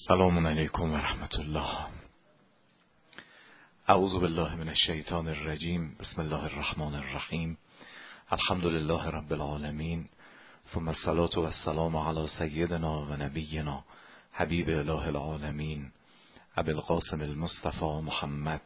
السلام علیکم و رحمت الله. اعوذ بالله من الشیطان الرجیم. بسم الله الرحمن الرحیم. الحمد لله رب العالمین، ثم الصلاة و السلام علی سیدنا و نبینا حبیب اله العالمین ابی القاسم المصطفى محمد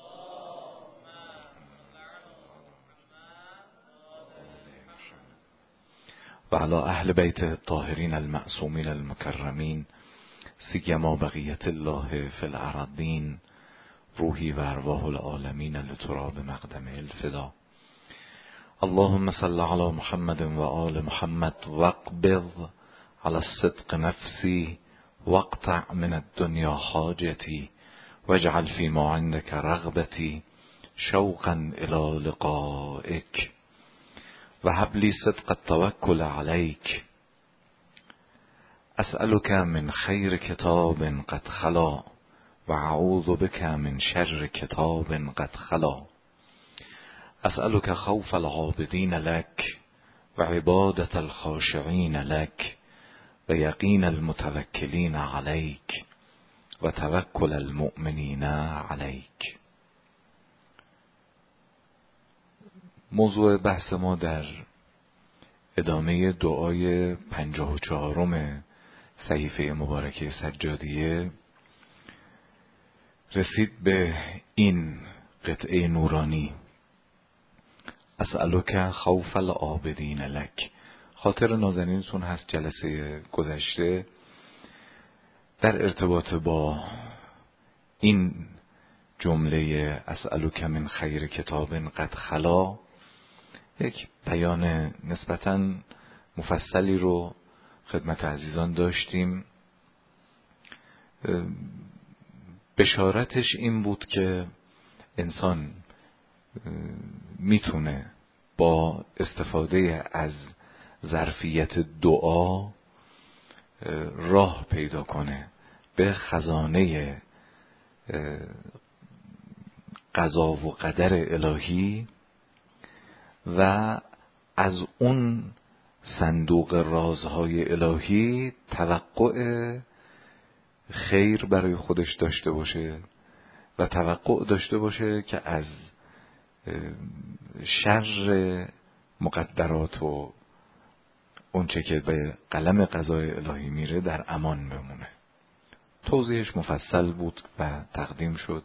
و علی اهل بیت الطاهرین المعصومین المکرمین، سیما بقیت الله فی الارضین، روحی و ارواح العالمین لتراب مقدم الفدا. اللهم صل علی محمد و آل محمد واقبض علی الصدق نفسی واقطع من الدنیا حاجتی واجعل فيما عندك رغبتی شوقا الى لقائك وهب لي صدق التوکل عليك. اسألك من خیر کتاب قد خلا و اعوذ بک من شر کتاب قد خلا. اسألك خوف العابدین لك و عبادة الخاشعین لك و یقین المتوکلین عليك و توکل المؤمنین عليك. موضوع بحث ما در ادامه دعای 54 صحیفه مبارکه سجادیه رسید به این قطعه نورانی: اسألک خوف العابدین لک. خاطر نازنینتون هست جلسه گذشته در ارتباط با این جمله اسألک من خیر کتاب قد خلا یک بیان نسبتاً مفصلی رو خدمت عزیزان داشتیم. بشارتش این بود که انسان میتونه با استفاده از ظرفیت دعا راه پیدا کنه به خزانه قضا و قدر الهی و از اون صندوق رازهای الهی توقع خیر برای خودش داشته باشه و توقع داشته باشه که از شر مقدرات و اونچه که به قلم قضای الهی میره در امان بمونه. توضیحش مفصل بود و تقدیم شد.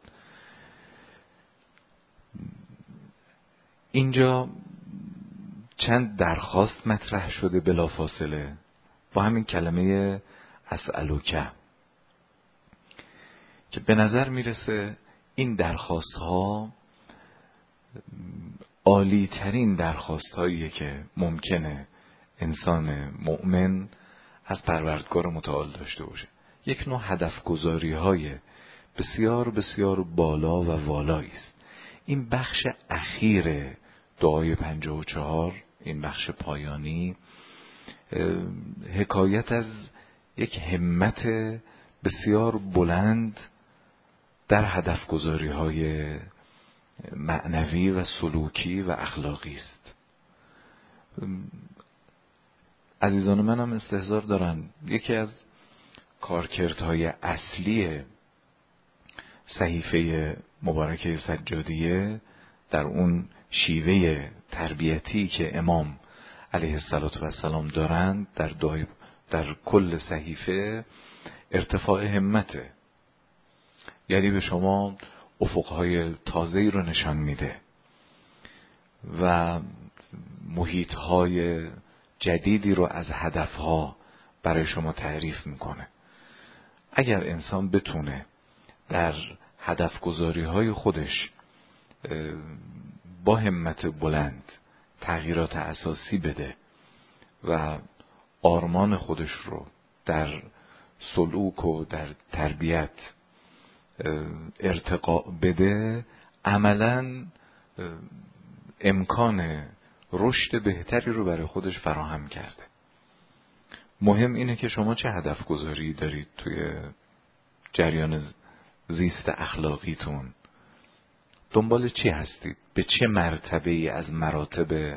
اینجا چند درخواست مطرح شده بلافاصله با همین کلمه اسألوکه که به نظر میرسه این درخواست ها عالی ترین درخواست هاییه که ممکنه انسان مؤمن از پروردگار متعال داشته باشه. یک نوع هدف گذاری های بسیار بسیار بالا و والایی است. این بخش اخیر دعای 54، این بخش پایانی، حکایت از یک همت بسیار بلند در هدف گذاری های معنوی و سلوکی و اخلاقی است. عزیزان من هم استحضار دارن یکی از کارکردهای اصلی صحیفه مبارکه سجادیه در اون شیوه تربیتی که امام علیه السلام دارند در کل صحیفه ارتفاع همته، یعنی به شما افقهای تازه‌ای رو نشان میده و محیطهای جدیدی رو از هدفها برای شما تعریف میکنه. اگر انسان بتونه در هدف گذاری های خودش با همت بلند تغییرات اساسی بده و آرمان خودش رو در سلوک و در تربیت ارتقا بده، عملاً امکان رشد بهتری رو برای خودش فراهم کرده. مهم اینه که شما چه هدف گذاری دارید توی جریان زیست اخلاقیتون، دنبال چی هستید، به چه مرتبه‌ای از مراتب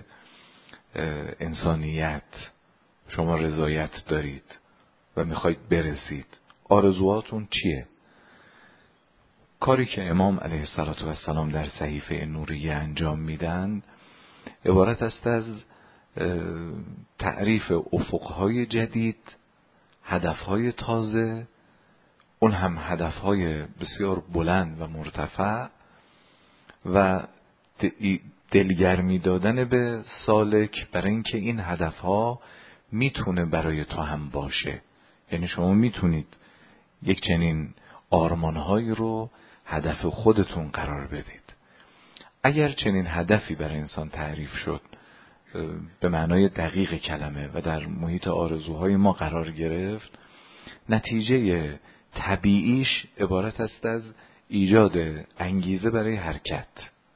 انسانیت شما رضایت دارید و میخواید برسید. آرزوهاتون چیه؟ کاری که امام علیه السلام در صحیفه نوریه انجام میدن عبارت است از تعریف افقهای جدید، هدفهای تازه، اون هم هدفهای بسیار بلند و مرتفع و دلگرمی دادن به سالک برای اینکه این هدفها میتونه برای تو هم باشه. یعنی شما میتونید یک چنین آرمانهایی رو هدف خودتون قرار بدید. اگر چنین هدفی برای انسان تعریف شد به معنای دقیق کلمه و در محیط آرزوهای ما قرار گرفت، نتیجه طبیعیش عبارت است از ایجاد انگیزه برای حرکت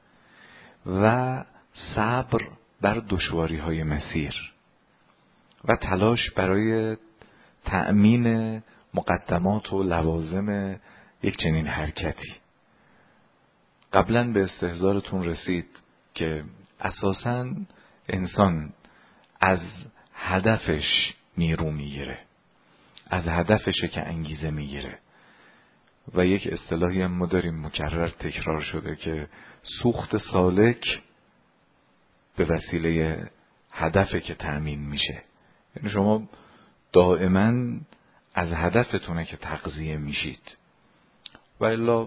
و صبر بر دشواری‌های مسیر و تلاش برای تأمین مقدمات و لوازم یک چنین حرکتی. قبلا به استحضارتون رسید که اساساً انسان از هدفش نیرو میگیره، از هدفشه که انگیزه میگیره و یک اصطلاحی هم ما داریم مکرر تکرار شده که سوخت سالک به وسیله هدفه که تأمین میشه. یعنی شما دائما از هدفتونه که تغذیه میشید و الا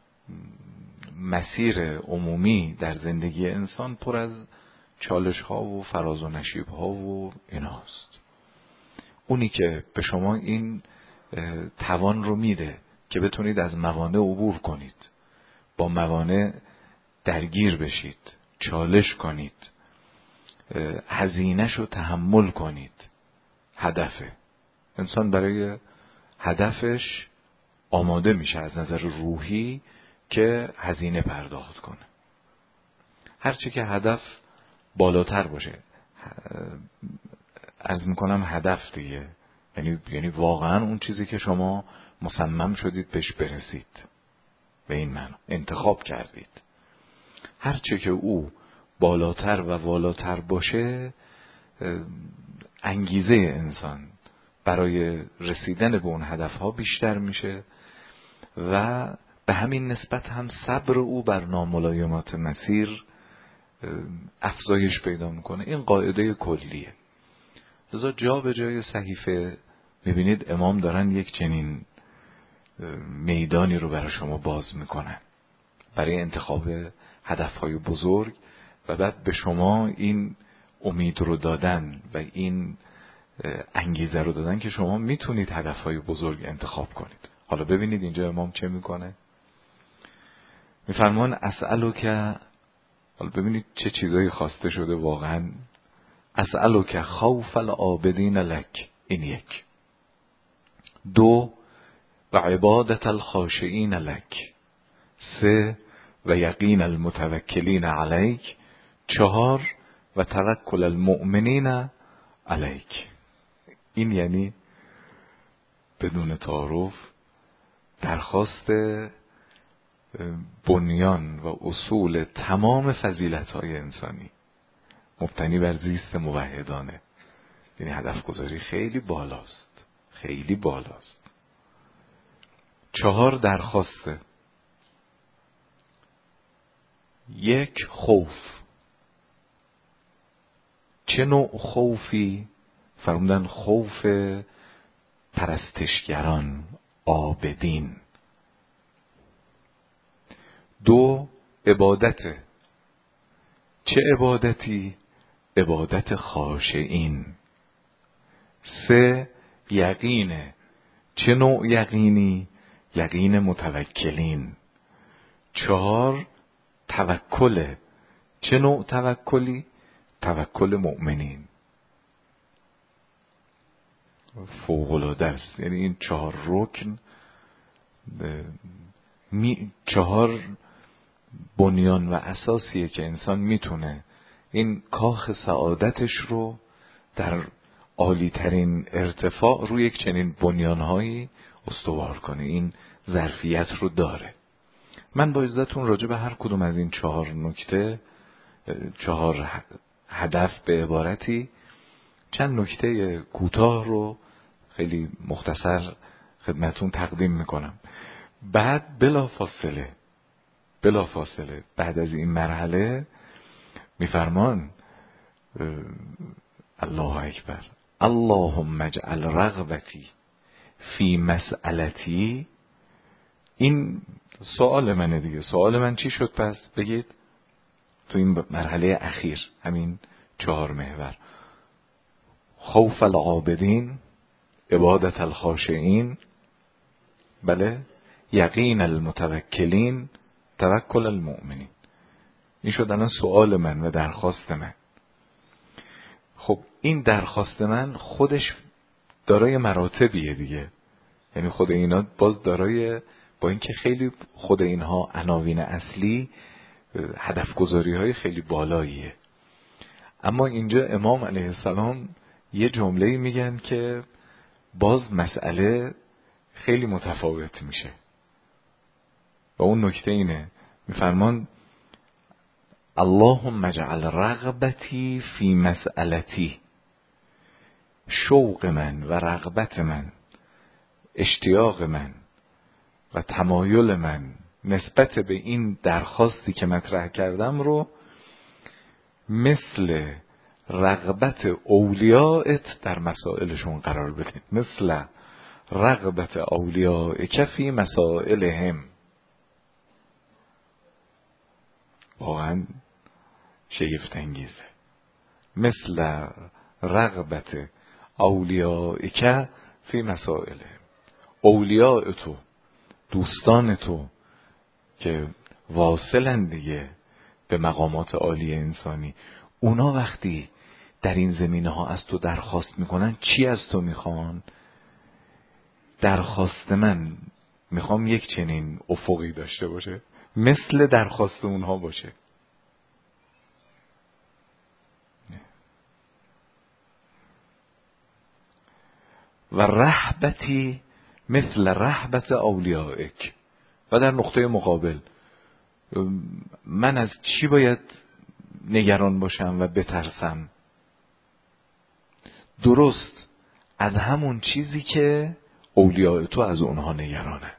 مسیر عمومی در زندگی انسان پر از چالش ها و فراز و نشیب ها و ایناست. اونی که به شما این توان رو میده که بتونید از موانع عبور کنید، با موانع درگیر بشید، چالش کنید، هزینه‌ش رو تحمل کنید. هدفه. انسان برای هدفش آماده میشه از نظر روحی که هزینه پرداخت کنه. هرچی که هدف بالاتر باشه، عرض میکنم هدف دیگه، یعنی واقعا اون چیزی که شما مصمم شدید بهش برسید، به این معنی انتخاب کردید. هرچی که او بالاتر و والاتر باشه، انگیزه انسان برای رسیدن به اون هدفها بیشتر میشه و به همین نسبت هم صبر او بر ناملایمات مسیر افزایش پیدا میکنه. این قاعده کلیه. لذا جا به جای صحیفه میبینید امام دارن یک چنین میدانی رو برای شما باز میکنن برای انتخاب هدفهای بزرگ و بعد به شما این امید رو دادن و این انگیزه رو دادن که شما میتونید هدفهای بزرگ انتخاب کنید. حالا ببینید اینجا امام چه میکنه. میفرمان اسألک، حالا ببینید چه چیزایی خواسته شده واقعا. اسألک خوف العابدین لک، این یک. دو، و عبادت الخاشعین لک. سه، و یقین المتوکلین علیک. چهار، و توکل المؤمنین علیک. این یعنی بدون تعارف درخواست بنیان و اصول تمام فضیلت‌های انسانی مبتنی بر زیست موحدانه. یعنی هدف گذاری خیلی بالاست، خیلی بالاست. 4 درخواسته. 1 خوف. چه نوع خوفی؟ فرمودن خوف پرستشگران، عابدین. 2 عبادت. چه عبادتی؟ عبادت خاشعین. 3 یقینه. چه نوع یقینی؟ یقین متوکلین. 4 توکله. چه نوع توکلی؟ توکل مؤمنین. فوق‌العاده است. یعنی این 4 رکن 4 بنیان و اساسیه که انسان میتونه این کاخ سعادتش رو در عالی ترین ارتفاع روی یک چنین بنیانهایی استوار کنه. این ظرفیت رو داره. من با اجازهتون راجع به هر کدوم از این 4 نکته، 4 هدف به عبارتی، چند نکته کوتاه رو خیلی مختصر خدمتون تقدیم میکنم. بعد بلا فاصله بعد از این مرحله میفرمان الله اکبر اللهم اجعل رغبتی فی مسئلتی. این سوال منه دیگه. سوال من چی شد پس؟ بگید تو این مرحله اخیر، همین 4 محور: خوف العابدین، عبادت الخاشعین، بله، یقین المتوکلین، توکل المؤمنین. این شد الان سوال من و درخواست من. خب این درخواست من خودش دارای مراتبیه دیگه. یعنی خود اینا باز دارای، با اینکه خیلی خود اینها عناوین اصلی هدف گذاری های خیلی بالاییه، اما اینجا امام علیه السلام یه جمله میگن که باز مسئله خیلی متفاوت میشه و اون نکته اینه، میفرمان اللهم اجعل رغبتی فی مسئلتی. شوق من و رغبت من، اشتیاق من و تمایل من نسبت به این درخواستی که مطرح کردم رو مثل رغبت اولیائت در مسائلشون قرار بدید، مثل رغبت اولیائک فی مسائلهم. واقعا شگفت انگیزه. مثل رغبت اولیائک فی مسائلهم. اولیاء تو، دوستان تو که واصلن دیگه به مقامات عالی انسانی، اونا وقتی در این زمینه ها از تو درخواست میکنن، چی از تو میخوان؟ درخواست من میخوام یک چنین افقی داشته باشه مثل درخواست اونها باشه. و رهبتی مثل رهبت اولیائک. و در نقطه مقابل من از چی باید نگران باشم و بترسم؟ درست از همون چیزی که اولیاء تو از اونها نگرانه.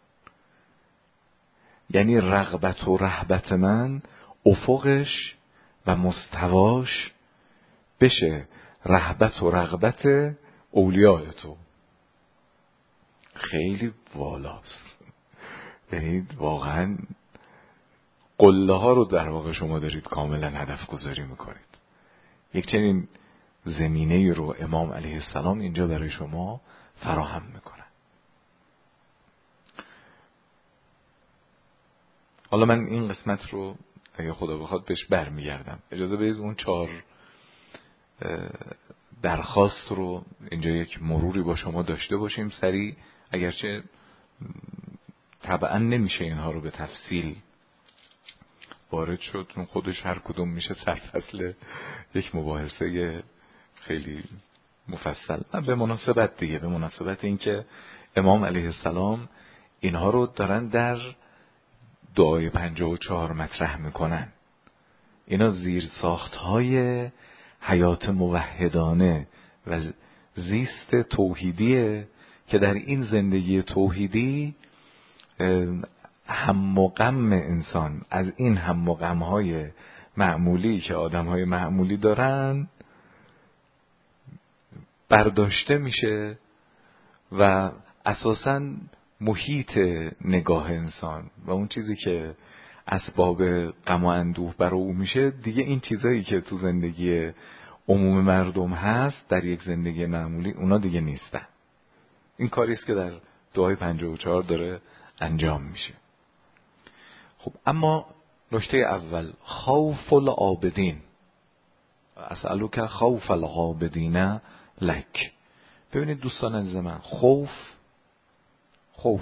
یعنی رغبت و رهبت من افقش و مستواش بشه رهبت و رغبت اولیاء تو. خیلی والاست. یعنی واقعا قله ها رو در واقع شما دارید کاملا هدف گذاری میکنید. یک چنین زمینه رو امام علیه السلام اینجا برای شما فراهم میکنه. حالا من این قسمت رو اگه خدا بخواد بهش برمیگردم. اجازه بدید اون 4 درخواست رو اینجا یک مروری با شما داشته باشیم سریع، اگرچه طبعا نمیشه اینها رو به تفصیل وارد شد، چون خودش هر کدوم میشه سرفصل یک مباحثه خیلی مفصل. به مناسبت دیگه، به مناسبت اینکه امام علیه السلام اینها رو دارن در دعای 54 مطرح میکنن. اینا زیر ساختهای حیات موحدانه و زیست توحیدیه که در این زندگی توحیدی هم و غم انسان از این هم و غمهای معمولی که آدمهای معمولی دارن برداشته میشه و اساساً محیط نگاه انسان و اون چیزی که اسباب غم و اندوه برای او میشه دیگه این چیزایی که تو زندگی عموم مردم هست در یک زندگی معمولی اونا دیگه نیستن. این کاری است که در دعای 54 داره انجام میشه. خب اما نکته اول خوف العابدین، اسألوک خوف العابدین لک. ببینید دوستان عزیز من، خوف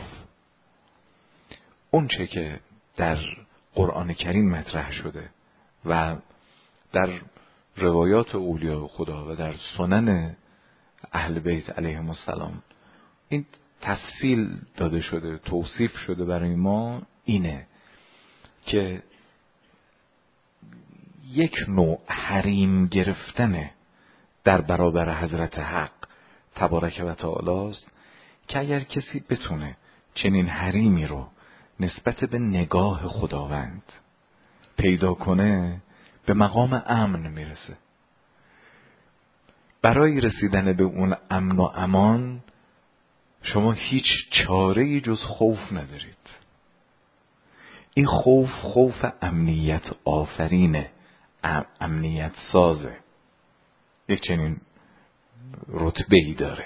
اون چه که در قرآن کریم مطرح شده و در روایات اولیاء خدا و در سنن اهل بیت علیهم السلام این تفصیل داده شده، توصیف شده برای ما، اینه که یک نوع حریم گرفتنه در برابر حضرت حق تبارک و تعالی است که اگر کسی بتونه چنین حریمی رو نسبت به نگاه خداوند پیدا کنه به مقام امن میرسه. برای رسیدن به اون امن و امان شما هیچ چاره‌ای جز خوف ندارید. این خوف امنیت آفرینه، امنیت سازه، یک چنین رتبه‌ای داره.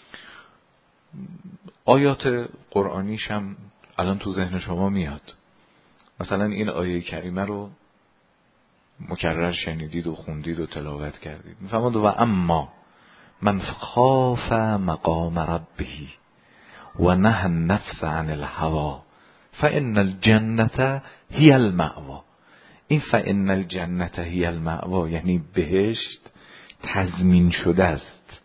آیات قرآنیش هم الان تو ذهن شما میاد. مثلا این آیه کریمه رو مکرر شنیدید و خوندید و تلاوت کردید. میفهمید و اما من خاف مقام ربه و نهى النفس عن الهوى فإن الجنة هي المأوى. این فإن الجنة هي المأوى یعنی بهشت تضمین شده است.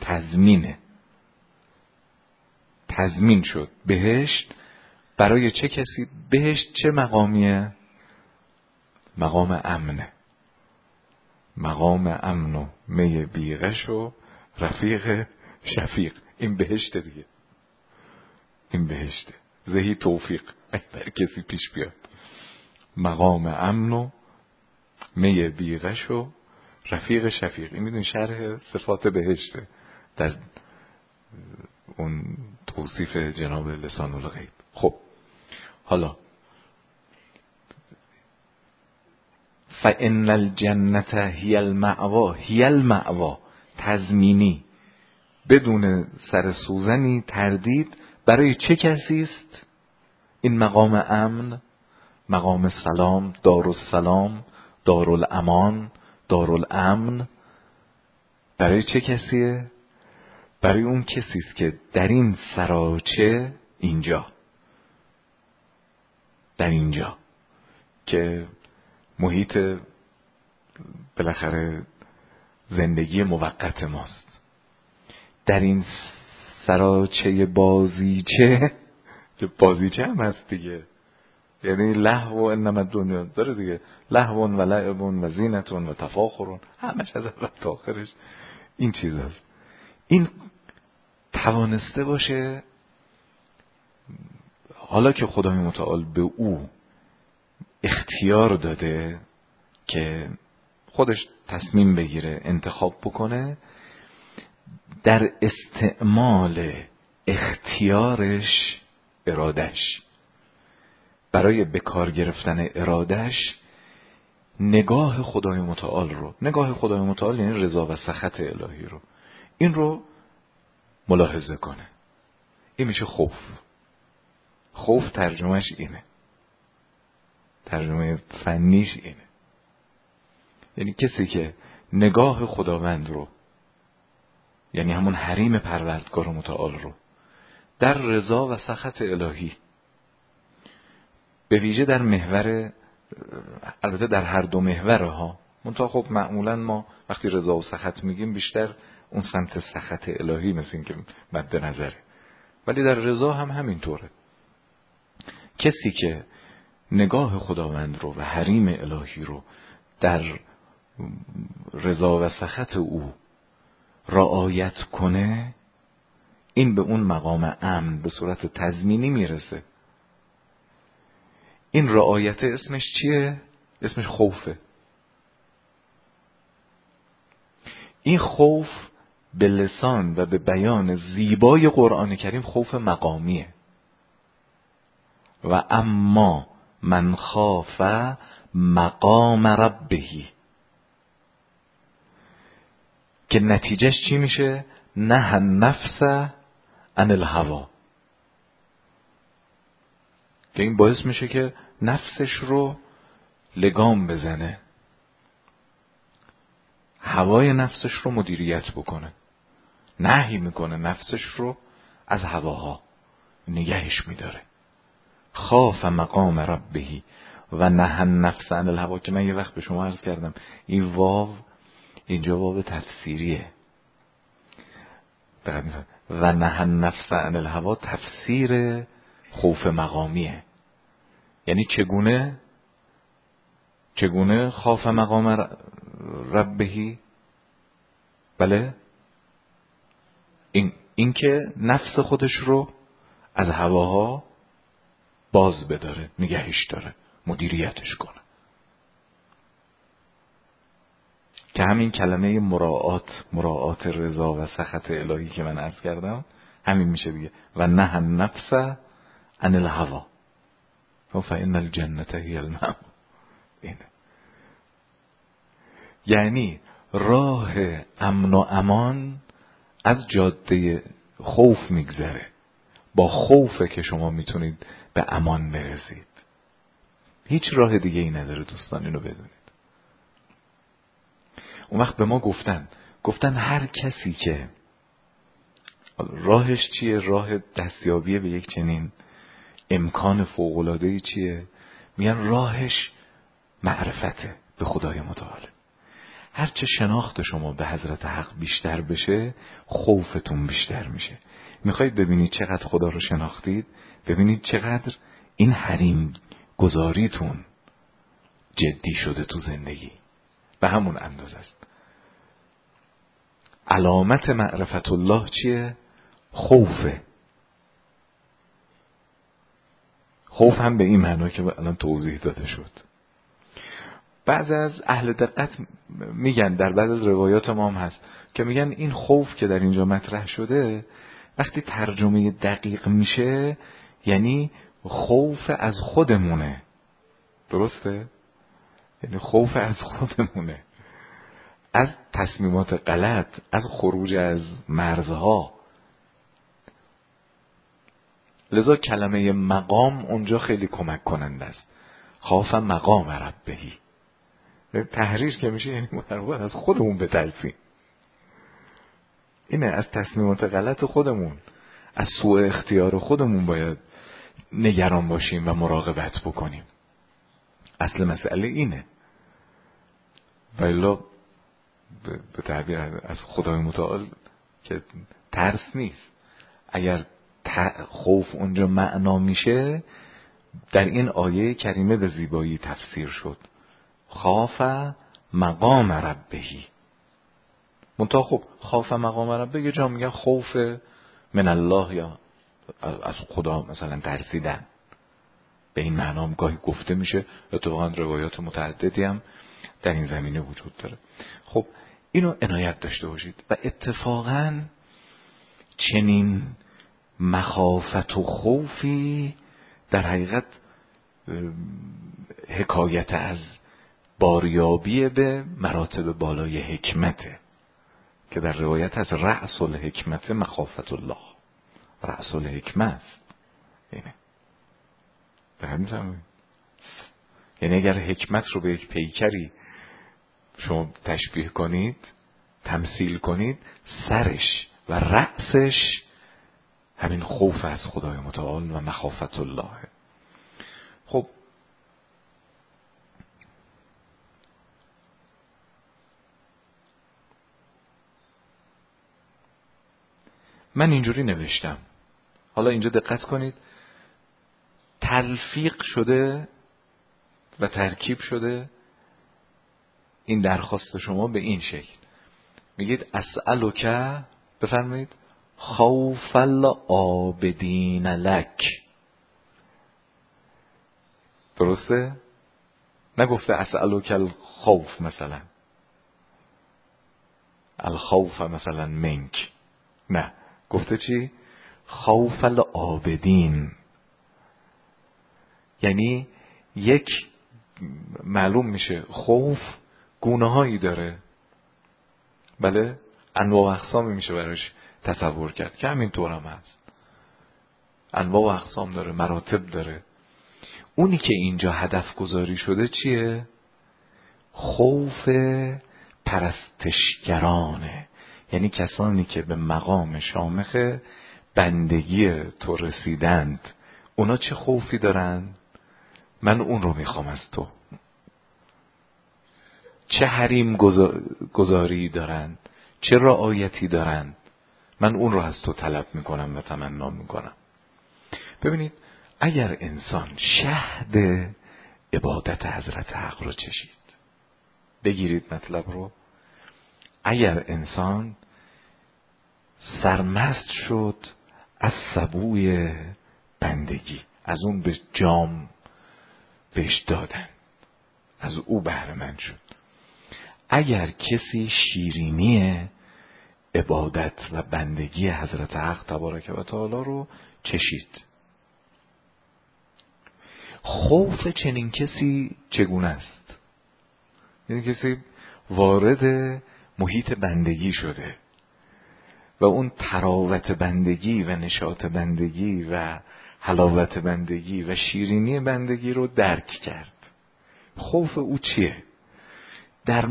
تضمین شد. بهشت برای چه کسی؟ بهشت چه مقامیه؟ مقام امنه. مقام امن و می بیغش و رفیق شفیق. این بهشته دیگه. این بهشته. زهی توفیق بر کسی پیش بیاد. مقام امن و می بیغش و رفیق شفیق. این میدونی شرح صفات بهشته در اون توصیف جناب لسان الغیب. خب حالا فإن الجنة هي المأوى، هي المأوى تضمینی، بدون سر سوزنی تردید. برای چه کسی است این مقام امن، مقام سلام، دارالسلام، دارالامان، دارالامن؟ برای چه کسیه؟ برای اون کسی است که در این سراچه، در اینجا که محیط بالاخره زندگی موقت ماست، در این سراچه بازیچه هم هست دیگه، یعنی لهو و انما دنیا داره دیگه، لهو و لعب و زینت و تفاخر، همش از اول تا آخرش این چیز هست. این توانسته باشه حالا که خدای متعال به او اختیار داده که خودش تصمیم بگیره، انتخاب بکنه، در استعمال اختیارش، ارادش، برای به کار گرفتن ارادش نگاه خدای متعال رو، نگاه خدای متعال یعنی رضا و سخط الهی رو، این رو ملاحظه کنه. این میشه خوف. خوف ترجمهش اینه، ترجمه فنیش اینه. یعنی کسی که نگاه خداوند رو، یعنی همون حریم پروردگار متعال رو، در رضا و سخط الهی، به ویژه در محور، البته در هر دو محوره ها، منتها خب معمولا ما وقتی رضا و سخط میگیم بیشتر اون سمت سخط الهی مثل این که مد نظره، ولی در رضا هم همینطوره. کسی که نگاه خداوند رو و حریم الهی رو در رضا و سخط او رعایت کنه، این به اون مقام امن به صورت تضمینی میرسه. این رعایت اسمش چیه؟ اسمش خوفه. این خوف به لسان و به بیان زیبای قرآن کریم خوف مقامیه. و اما من خاف مقام ربه، که نتیجهش چی میشه؟ نه النفس عن الهوا، که این باعث میشه که نفسش رو لگام بزنه، هوای نفسش رو مدیریت بکنه، نهی میکنه نفسش رو از هواها، نگهش میداره. خاف مقام ربه و نهى النفس عن الهوا، که من یه وقت به شما عرض کردم این واو اینجا واو تفسیریه. و نهى النفس عن الهوا تفسیر خوف مقامیه. یعنی چگونه خاف مقام ربه؟ بله، این اینکه نفس خودش رو از هواها باز بداره، نگهش داره، مدیریتش کنه. که همین کلمه مراعات رضا و سخط الهی که من عرض کردم همین میشه دیگه. و نه النفس عن الهوا فإن الجنة هی المأوى. اینه یعنی راه امن و امان از جاده خوف میگذره. با خوفه که شما میتونید به امان برسید. هیچ راه دیگه ای نداره دوستان، اینو بدونید. اون وقت به ما گفتن هر کسی که راهش چیه، راه دستیابی به یک چنین امکان فوق‌العاده‌ای چیه؟ میگن راهش معرفته به خدای متعال. هرچه شناخت شما به حضرت حق بیشتر بشه، خوفتون بیشتر میشه. میخواید ببینید چقدر خدا رو شناختید؟ ببینید چقدر این حریم گذاریتون جدی شده تو زندگی. به همون اندازه است. علامت معرفت الله چیه؟ خوفه. خوف هم به این معنا که الان توضیح داده شد. بعض از اهل دقت میگن، در بعض از روایات ما هم هست که میگن این خوف که در اینجا مطرح شده وقتی ترجمه دقیق میشه یعنی خوف از خودمونه. درسته؟ یعنی خوف از خودمونه، از تصمیمات غلط، از خروج از مرزها. لذا کلمه مقام اونجا خیلی کمک کننده است. خاف مقام ربهی. تحریر که میشه یعنی مربوط از خودمون به تلفیم. اینه، از تصمیمات غلط خودمون، از سوء اختیار خودمون باید نگران باشیم و مراقبت بکنیم. اصل مسئله اینه. ولی به تعبیر از خدای متعال که ترس نیست. اگر خوف اونجا معنا میشه، در این آیه کریمه به زیبایی تفسیر شد. خاف مقام ربهی. منتها خب خاف مقام ربه یه جا میگن خوف من الله، یا از خدا مثلا ترسیدن. به این معنا هم گاهی گفته میشه. اتفاقا روایات متعددی هم در این زمینه وجود داره. خب اینو عنایت داشته باشید. و اتفاقا چنین مخافت و خوفی در حقیقت حکایت از باریابی به مراتب بالای حکمته که در روایت از رأس الحکمت مخافت الله. رأس الحکمت است. اینه. یعنی اگر حکمت رو به یک پیکری شما تشبیه کنید، تمثیل کنید، سرش و رأسش همین خوف از خدای متعال و مخافت الله. خب من اینجوری نوشتم. حالا اینجا دقت کنید، تلفیق شده و ترکیب شده این درخواست شما به این شکل. میگید اسألک، بفرمایید، خوف العابدین لک. درسته؟ نگفته اسألک الخوف مثلا، الخوف مثلا منک. نه، گفته چی؟ خوف العابدین. یعنی یک معلوم میشه خوف گونه هایی داره. بله، انواع و اقسامی میشه براش تصور کرد که همینطور هم هست. انواع و اقسام داره، مراتب داره. اونی که اینجا هدف گذاری شده چیه؟ خوف پرستشگرانه. یعنی کسانی که به مقام شامخ بندگی تو رسیدند. اونا چه خوفی دارن؟ من اون رو میخوام از تو. چه حریم گذاری دارن؟ چه رعایتی دارن؟ من اون رو از تو طلب میکنم و تمنا میکنم. ببینید، اگر انسان شهد عبادت حضرت حق رو چشید، بگیرید مطلب رو، اگر انسان سرمست شد از سبوی بندگی، از اون به جام بهش دادن، از او بهره مند شد. اگر کسی شیرینی عبادت و بندگی حضرت حق تبارک و تعالی رو چشید، خوف چنین کسی چگونه است؟ یعنی کسی وارد محیط بندگی شده و اون تراوت بندگی و نشاط بندگی و حلاوت بندگی و شیرینی بندگی رو درک کرد. خوف او چیه؟ در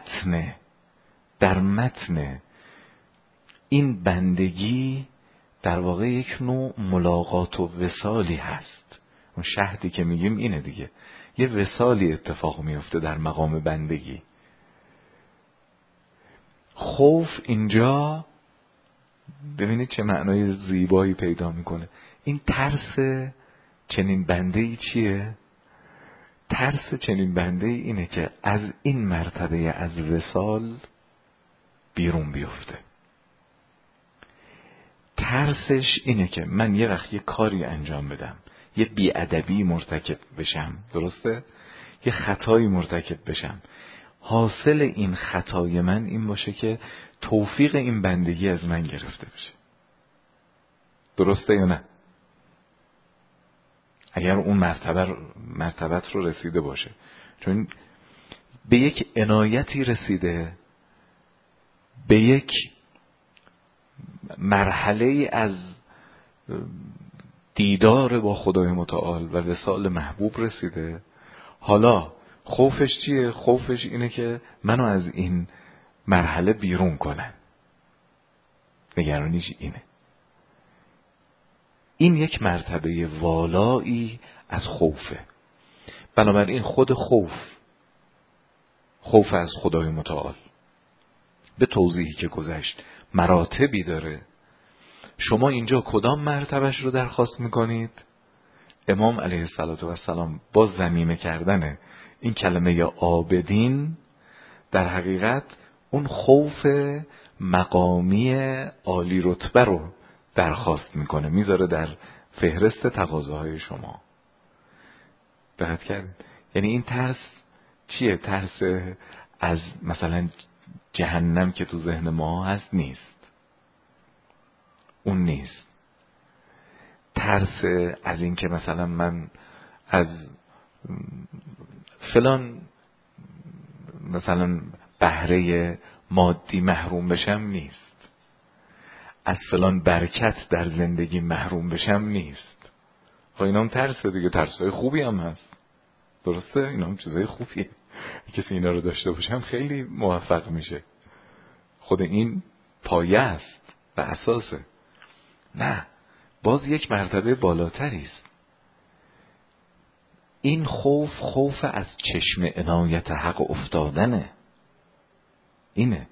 متن این بندگی در واقع یک نوع ملاقات و وصالی هست. اون شهدی که میگیم اینه دیگه، یه وصالی اتفاق میفته در مقام بندگی. خوف اینجا ببینید چه معنای زیبایی پیدا میکنه. این ترس چنین بنده‌ای چیه؟ ترس چنین بنده‌ای اینه که از این مرتبه از وصال بیرون بیفته. ترسش اینه که من یه وقت یه کاری انجام بدم، یه بی‌ادبی مرتکب بشم، درسته؟ یه خطایی مرتکب بشم، حاصل این خطای من این باشه که توفیق این بندگی از من گرفته بشه. درسته یا نه؟ اگر اون مرتبت رو رسیده باشه، چون به یک عنایتی رسیده، به یک مرحله از دیدار با خدای متعال و وصال محبوب رسیده. حالا خوفش چیه؟ خوفش اینه که منو از این مرحله بیرون کنن. نگرانیش اینه. این یک مرتبه والایی از خوفه. بنابراین خود خوف از خدای متعال به توضیحی که گذشت مراتبی داره. شما اینجا کدام مرتبهش رو درخواست میکنید؟ امام علیه السلام با ضمیمه کردن این کلمه عابدین در حقیقت اون خوف مقامی عالی رتبه رو درخواست میکنه، میذاره در فهرست تقاضاهای شما. دقت کردید؟ یعنی این ترس چیه؟ ترس از مثلا جهنم که تو ذهن ما هست نیست، اون نیست. ترس از این که مثلا من از فلان مثلا بهره مادی محروم بشم نیست، از فلان برکت در زندگی محروم بشم نیست. خب اینا هم ترسه دیگه، ترسای خوبی هم هست، درسته؟ اینا هم چیزای خوبیه. کسی اینا رو داشته باشم خیلی موفق میشه. خود این پایه است و اساسه. نه، باز یک مرتبه بالاتری است. این خوف از چشم عنایت حق افتادنه. اینه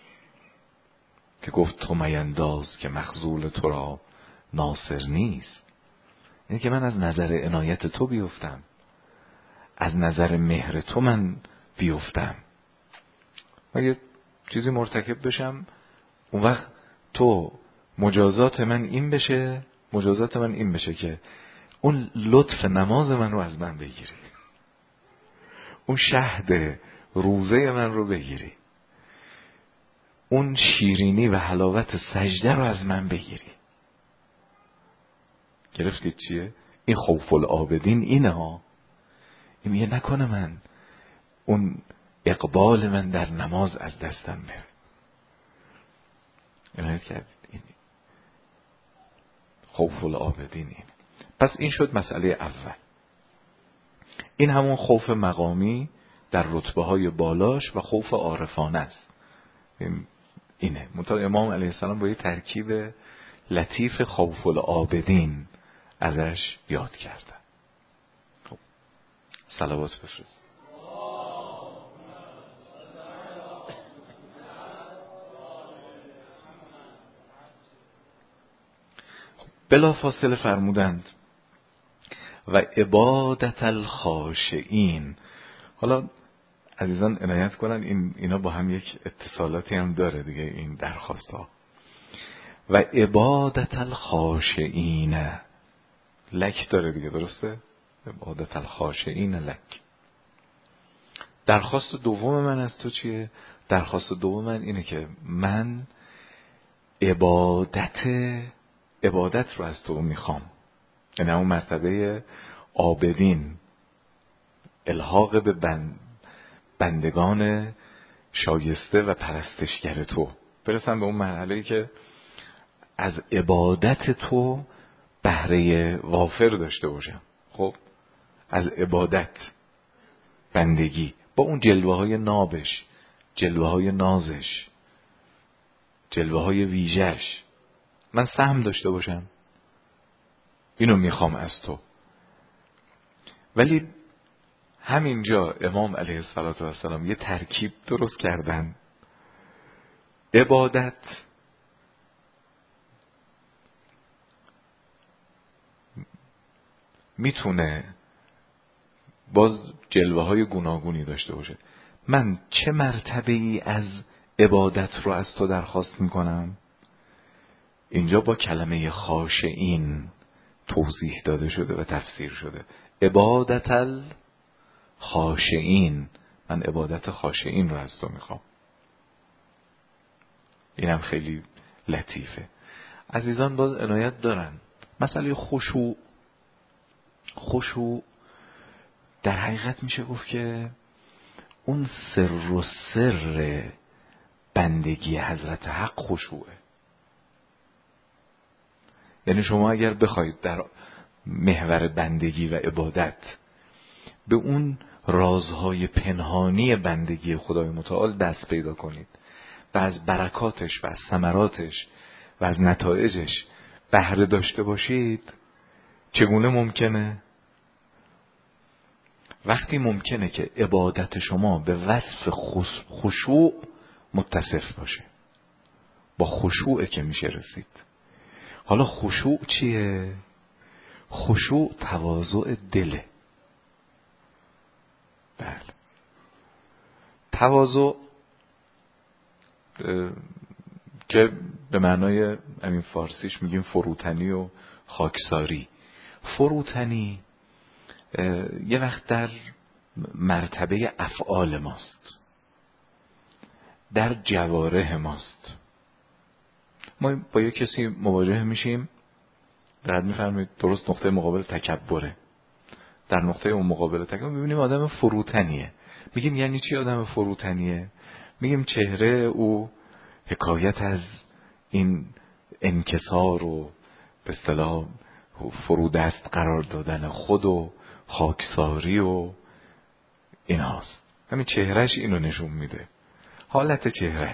که گفت تو مینداز که مخذول تو را ناصر نیست. اینه که من از نظر عنایت تو بیفتم، از نظر مهر تو من بیفتم. اگه چیزی مرتکب بشم، اون وقت تو مجازات من این بشه که اون لطف نماز من رو از من بگیری، اون شهد روزه من رو بگیری، اون شیرینی و حلاوت سجده رو از من بگیری. گرفتید چیه؟ این خوف العابدین اینه ها. این میگه نکنه من اون اقبال من در نماز از دستم بره. عنایت کردید؟ این خوف العابدین این. پس این شد مسئله اول. این همون خوف مقامی در رتبه های بالاش و خوف عارفانه است. اینه. امام علیه السلام با یه ترکیب لطیف خوف العابدین ازش یاد کردن. خب صلوات بفرست. بلا فاصله فرمودند و عبادت الخاشعین. حالا عزیزان عنایت کنن، اینا با هم یک اتصالاتی هم داره دیگه این درخواست ها. و عبادت الخاشعین لک داره دیگه، درسته؟ عبادت الخاشعین لک. درخواست دوم من از تو چیه؟ درخواست دوم من اینه که من عبادت رو از تو میخوام، یعنی اون مرتبه عابدین، الحاق به بندگان شایسته و پرستشگر تو، برسم به اون مرحله‌ای که از عبادت تو بهره وافر داشته باشم. خب از عبادت، بندگی با اون جلوه های نابش، جلوه های نازش، جلوه های ویژش، من سهم داشته باشم. اینو میخوام از تو. ولی همینجا امام علیه السلام یه ترکیب درست کردن. عبادت میتونه باز جلوه های گوناگونی داشته باشه. من چه مرتبه ای از عبادت رو از تو درخواست میکنم؟ اینجا با کلمه خاشعین توضیح داده شده و تفسیر شده. عبادت الخاشعین، من عبادت خاشعین رو از تو میخوام. اینم خیلی لطیفه. عزیزان باز عنایت دارن مسئله خشوع در حقیقت میشه گفت که اون سر و سر بندگی حضرت حق خشوعه. یعنی شما اگر بخواید در محور بندگی و عبادت به اون رازهای پنهانی بندگی خدای متعال دست پیدا کنید و از برکاتش و از ثمراتش و از نتایجش بهره داشته باشید، چگونه ممکنه؟ وقتی ممکنه که عبادت شما به وصف خشوع متصف باشه. با خشوع که میشه رسید. حالا خشوع چیه؟ خشوع تواضع دله. بله، تواضع که به معنای همین فارسیش میگیم فروتنی و خاکساری. فروتنی یه وقت در مرتبه افعال ماست، در جوارح ماست. ما با یه کسی مواجه میشیم، دقت میفرمایید، درست نقطه مقابل تکبره. در نقطه اون مقابل تکبر میبینیم آدم فروتنیه. میگیم یعنی چی آدم فروتنیه؟ میگیم چهره او حکایت از این انکسار و به اصطلاح فرودست قرار دادن خود و خاکساری و این هاست. همین چهرهش اینو نشون میده. حالت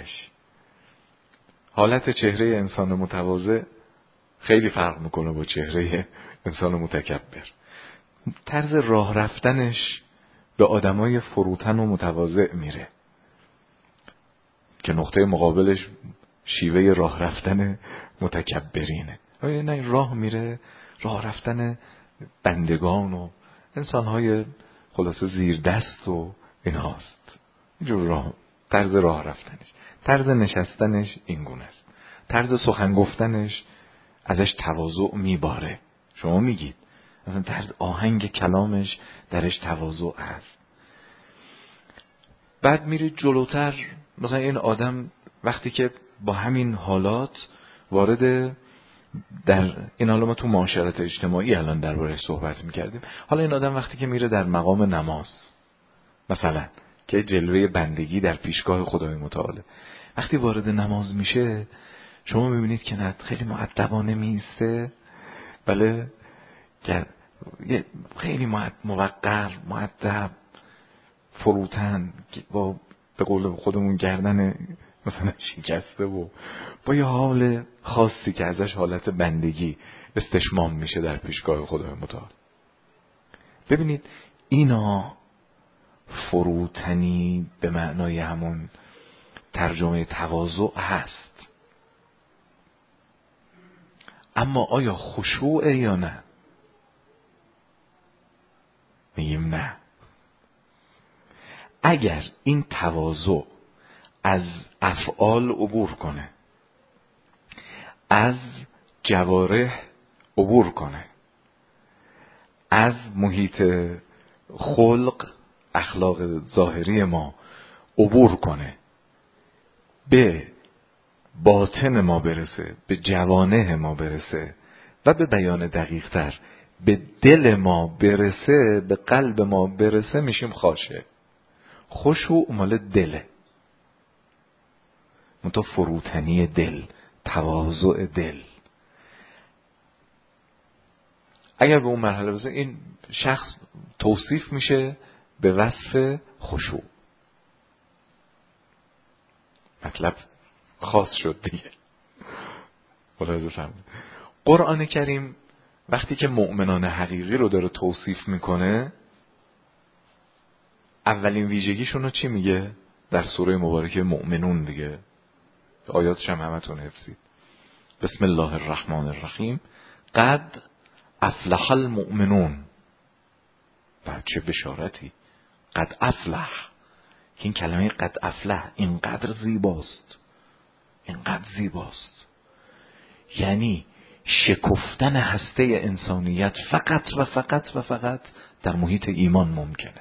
چهره انسان متواضع خیلی فرق میکنه با چهره انسان متکبر. طرز راه رفتنش به آدمای فروتن و متواضع میره که نقطه مقابلش شیوه راه رفتن متکبرینه. نه، راه میره راه رفتن بندگان و انسانهای خلاصه زیر دست و این هاست. اینجور طرز راه رفتنش، طرز نشستنش این گونه است، طرز سخن گفتنش ازش تواضع میباره. شما میگید مثلا طرز آهنگ کلامش درش تواضع هست. بعد میرید جلوتر، مثلا این آدم وقتی که با همین حالات وارد در این، حالا ما تو معاشرت اجتماعی الان درباره‌اش صحبت میکردیم، حالا این آدم وقتی که میره در مقام نماز مثلا که جلوه بندگی در پیشگاه خدای متعاله، وقتی وارد نماز میشه شما میبینید که نه خیلی مؤدبانه میسته، بله، خیلی موقر، مؤدب، فروتن، با به قول خودمون گردن مثلا شکسته و با یه حال خاصی که ازش حالت بندگی استشمام میشه در پیشگاه خدای متعال. ببینید اینا فروتنی به معنای همون ترجمه تواضع هست. اما آیا خشوعه یا نه؟ میگیم نه. اگر این تواضع از افعال عبور کنه، از جوارح عبور کنه، از محیط خلق اخلاق ظاهری ما عبور کنه، به باطن ما برسه، به جوانح ما برسه و به بیان دقیق تر به دل ما برسه، به قلب ما برسه، میشیم خاشع. خشوع مال دله، منتها فروتنی دل، تواضع دل. اگر به اون مرحله برسه این شخص توصیف میشه به وصف خشوع. مطلب خاص شد دیگه. ملاحظه فرمایید قرآن کریم وقتی که مؤمنان حقیقی رو داره توصیف میکنه، اولین ویژگیشون رو چی میگه؟ در سوره مبارکه مؤمنون دیگه، آیاتش هم همتون حفظید. بسم الله الرحمن الرحیم قد افلح المؤمنون. بعد چه بشارتی، قد افلح. این کلمه قد افلح اینقدر زیباست، اینقدر زیباست، یعنی شکفتن هسته انسانیت فقط در محیط ایمان ممکنه.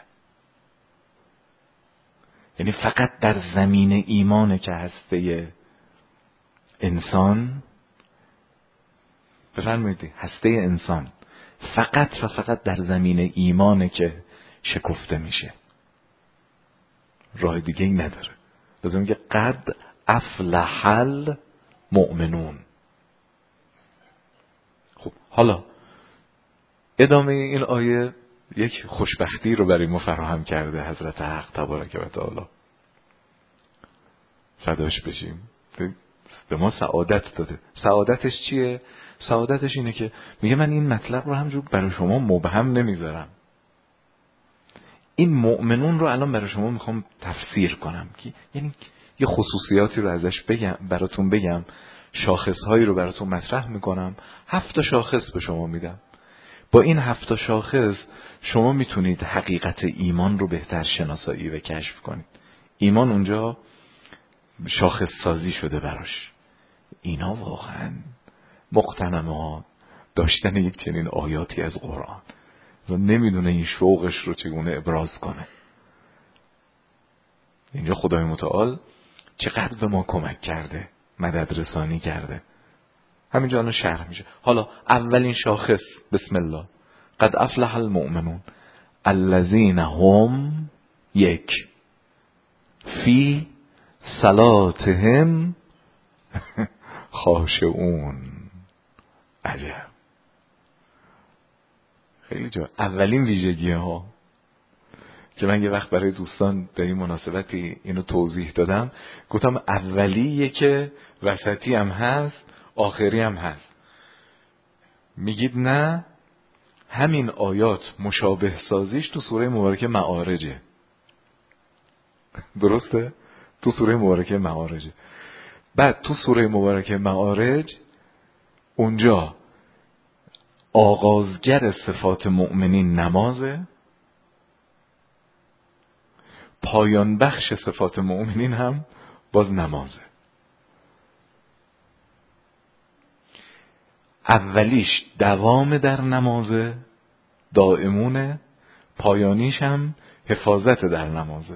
یعنی فقط در زمین ایمانه که هسته انسان، بفرمایید هسته انسان فقط در زمین ایمانه که شکفته میشه، راه دیگه ای نداره. لازم میگه قد افلح المؤمنون. خب حالا ادامه این آیه یک خوشبختی رو برای ما فراهم کرده حضرت حق تبارک و تعالی، فداش بشیم. به ما سعادت داده. سعادتش چیه؟ سعادتش اینه که میگه من این مطلب رو همجور برای شما مبهم نمیذارم، این مؤمنون رو الان برای شما میخوام تفسیر کنم، که یعنی یه خصوصیاتی رو ازش بگم، براتون بگم، شاخصهایی رو براتون مطرح میکنم، 7 شاخص به شما میدم. با این 7 شاخص شما میتونید حقیقت ایمان رو بهتر شناسایی و کشف کنید. ایمان اونجا شاخص سازی شده براش. اینا واقعا مغتنمه داشتن یک چنین آیاتی از قرآن و نمیدونه این شوقش رو چگونه ابراز کنه. اینجا خدای متعال چقدر به ما کمک کرده، مدد رسانی کرده. همینجا الان شرح میشه. حالا اولین شاخص، بسم الله، قد افلح المؤمنون الذین هم یک فی صلاتهم خاشعون. عجب، خیلی جا. اولین ویژگی ها که من یه وقت برای دوستان به این مناسبتی اینو توضیح دادم، گفتم اولیه که وسطی هم هست آخری هم هست. میگید نه، همین آیات مشابه سازیش تو سوره مبارکه معارجه. درسته؟ تو سوره مبارکه معارجه. بعد تو سوره مبارکه معارج اونجا آغازگر صفات مؤمنین نمازه، پایان بخش صفات مؤمنین هم باز نمازه. اولیش دوام در نمازه، دائمونه، پایانیش هم حفاظت در نمازه.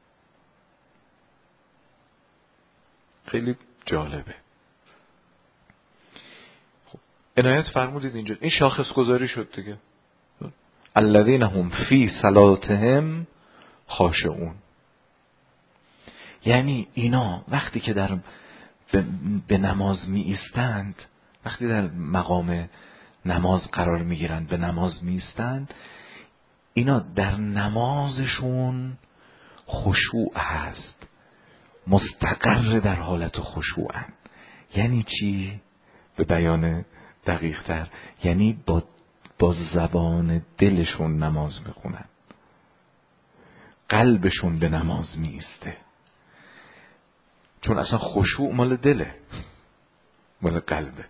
خیلی جالبه. خب عنایت فرمودید اینجا این شاخص گذاری شد دیگه. الذین هم فی صلاتهم خاشعون، یعنی اینا وقتی که در به نماز می ایستند، وقتی در مقام نماز قرار می گیرند، به نماز می ایستند، اینا در نمازشون خشوع هست، مستقر در حالت خشوعن. یعنی چی؟ به بیان دقیق تر، یعنی با زبان دلشون نماز میخونن، قلبشون به نماز میسته. چون اصلا خشوع مال دله، مال قلبه.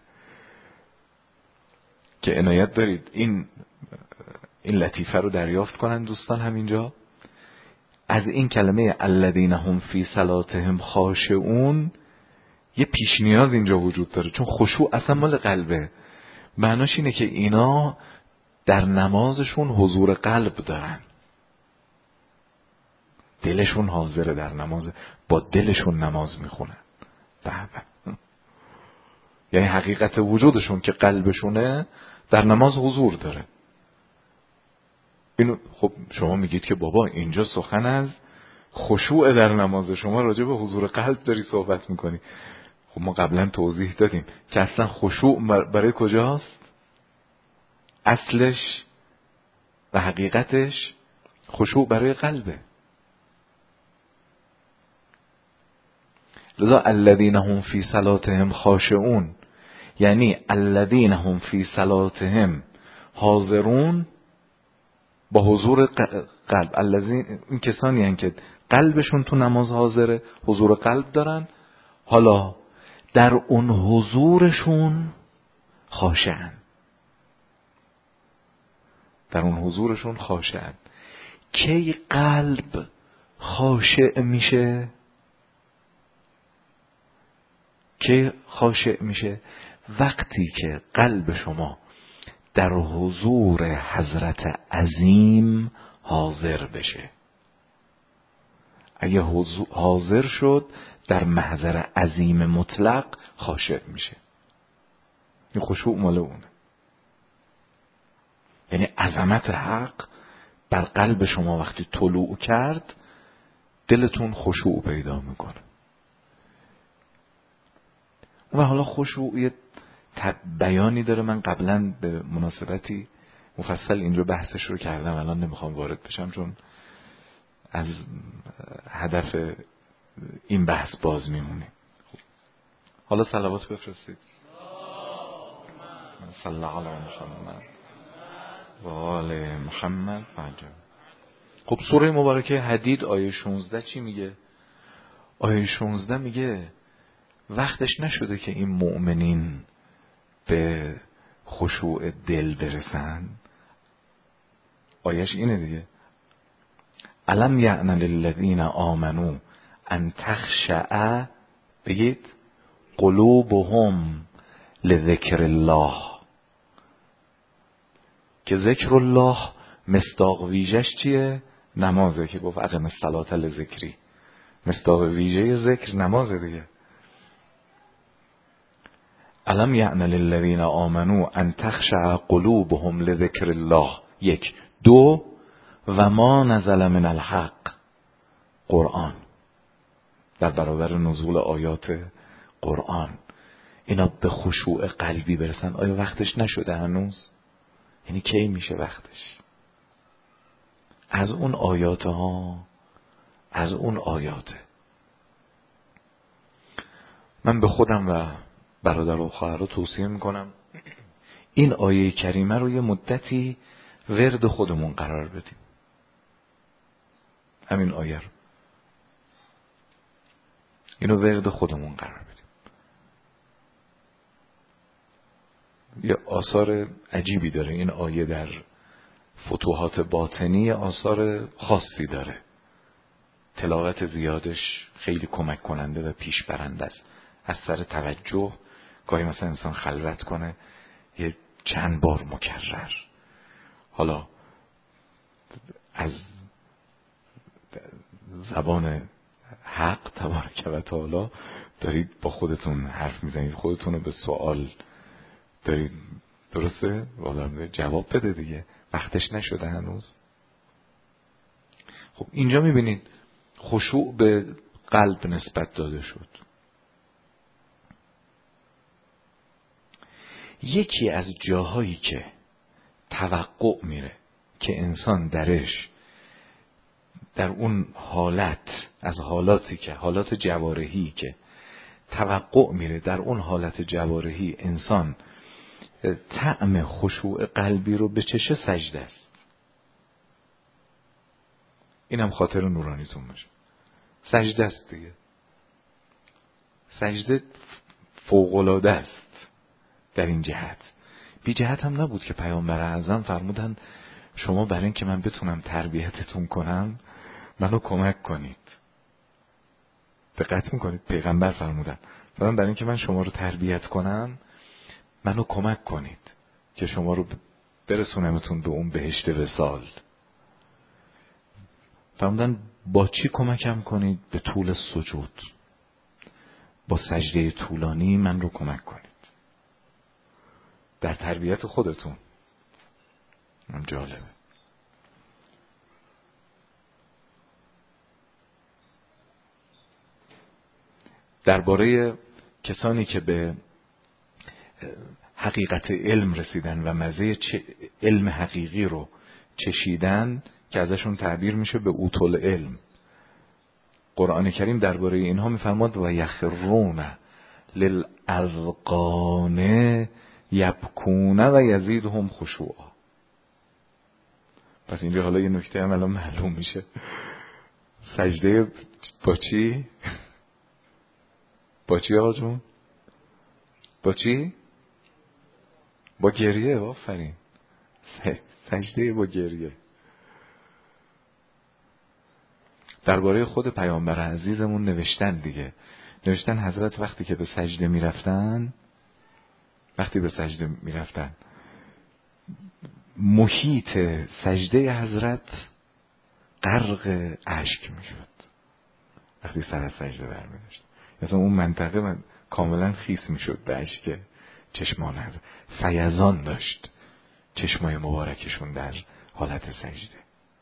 که عنایت دارید این لطیفه رو دریافت کنن دوستان. همینجا از این کلمه الذین هم فی صلاتهم خاشعون یه پیش نیاز اینجا وجود داره، چون خشوع اصلا مال قلبه. معناش اینه که اینا در نمازشون حضور قلب دارن، دلشون حاضره در نماز، با دلشون نماز میخونن. یعنی حقیقت وجودشون که قلبشونه در نماز حضور داره. اینو خب شما میگید که بابا اینجا سخن از خشوع در نماز، شما راجع به حضور قلب داری صحبت میکنی. خب ما قبلا توضیح دادیم که اصلا خشوع برای کجاست؟ اصلش و حقیقتش خشوع برای قلبه. لذا الذین هم فی صلاتهم خاشعون، یعنی الذین هم فی صلاتهم حاضرون، با حضور قلب. الذین، این کسانی هستند که قلبشون تو نماز حاضره، حضور قلب دارن، حالا در اون حضورشون خاشعن، در اون حضورشون خاشعن. کی قلب خاشع میشه؟ کی خاشع میشه؟ وقتی که قلب شما در حضور حضرت عظیم حاضر بشه. اگه حاضر شد در محضر عظیم مطلق خاشع میشه. این خشوع مال اونه. یعنی عظمت حق بر قلب شما وقتی طلوع کرد، دلتون خشوع پیدا میکنه. و حالا خشوع یه بیانی داره، من قبلا به مناسبتی مفصل اینجا بحثش رو کردم، الان نمیخوام وارد بشم چون از هدف این بحث باز میمونیم. حالا صلوات بفرستید. صلی الله علی محمد و آل محمد. خب سوره مبارکه حدید آیه 16 چی میگه؟ آیه 16 میگه وقتش نشده که این مؤمنین به خشوع دل برسن. آیش اینه دیگه، الم یعن للذین آمنوا ان تخشع، بگید، قلوبهم لذکر الله، که ذکر الله مصداق ویژش چیه؟ نمازه، که گفت اقم الصلاة لذکری، مصداق ویژه ذکر نمازه دیگه. الم یعن للذین آمنوا ان تخشع قلوبهم لذکر الله، یک. دو، و ما نزل من الحق، قرآن، در برابر نزول آیات قرآن اینا به خشوع قلبی برسن. آیا وقتش نشده هنوز؟ یعنی کی میشه وقتش؟ از اون آیات ها، از اون آیاته. من به خودم و برادر و خواهرها توصیه میکنم این آیه کریمه رو یه مدتی ورد خودمون قرار بدیم. همین آیه رو، اینو ورد خودمون قرار بدیم. یه آثار عجیبی داره این آیه، در فتوحات باطنی آثار خاصی داره. تلاوت زیادش خیلی کمک کننده و پیش برنده است. از سر توجه گاهی مثلا انسان خلوت کنه یه چند بار مکرر، حالا از زبان حق تبارک و تعالی دارید با خودتون حرف میزنید، خودتون رو به سوال دارید، درسته؟ والا جواب بده دیگه، وقتش نشده هنوز. خب اینجا میبینید خشوع به قلب نسبت داده شد. یکی از جاهایی که توقع میره که انسان درش، در اون حالت از حالاتی که حالات جوارحی که توقع میره در اون حالت جوارحی انسان طعم خشوع قلبی رو بچشه، سجده است. اینم خاطر نورانیتون باشه، سجده است دیگه. سجده فوق‌العاده است در این جهت. بی جهت هم نبود که پیامبر اعظم فرمودن شما برای این که من بتونم تربیتتون کنم منو کمک کنید. دقت میکنید پیغمبر فرمودن برای اینکه من شما رو تربیت کنم منو کمک کنید که شما رو برسونمتون به اون بهشت وصال. فرمودن با چی کمکم کنید؟ به طول سجود، با سجده طولانی من رو کمک کنید در تربیت خودتون. من جالبه. درباره کسانی که به حقیقت علم رسیدن و مزه علم حقیقی رو چشیدن که ازشون تعبیر میشه به اوتول علم، قرآن کریم درباره اینها میفرماد و یخرون للاذقان یبکون و یزیدهم خشوعا. پس اینجا حالا یه نکته هم الان معلوم میشه. سجده با چی؟ با چی آقا جون؟ با چی؟ با گریه. آفرین. سجده با گریه. درباره خود پیامبر عزیزمون نوشتن دیگه. نوشتن حضرت وقتی که به سجده میرفتن، محیط سجده حضرت غرق اشک میشد وقتی سر از سجده برمی‌داشت. مثلا اون منطقه من کاملا خیس میشد به اشک چشمان حضرت. فیضان داشت چشمای مبارکشون در حالت سجده.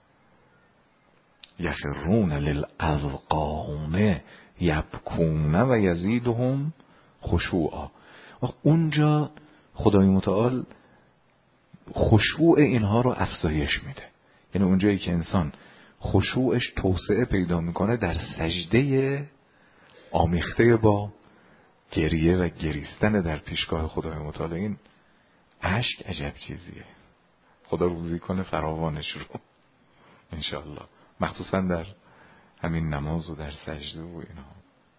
یخرون للاذقان یبکون و یزیدهم خشوعا. اونجا خدای متعال خشوع اینها رو افزایش میده. یعنی اونجایی که انسان خشوعش توسعه پیدا میکنه در سجده آمیخته با گریه و گریستن در پیشگاه خدای متعال. این اشک عجب چیزیه. خدا روزی کنه فراوانش رو انشاءالله، مخصوصا در همین نماز و در سجده و اینها.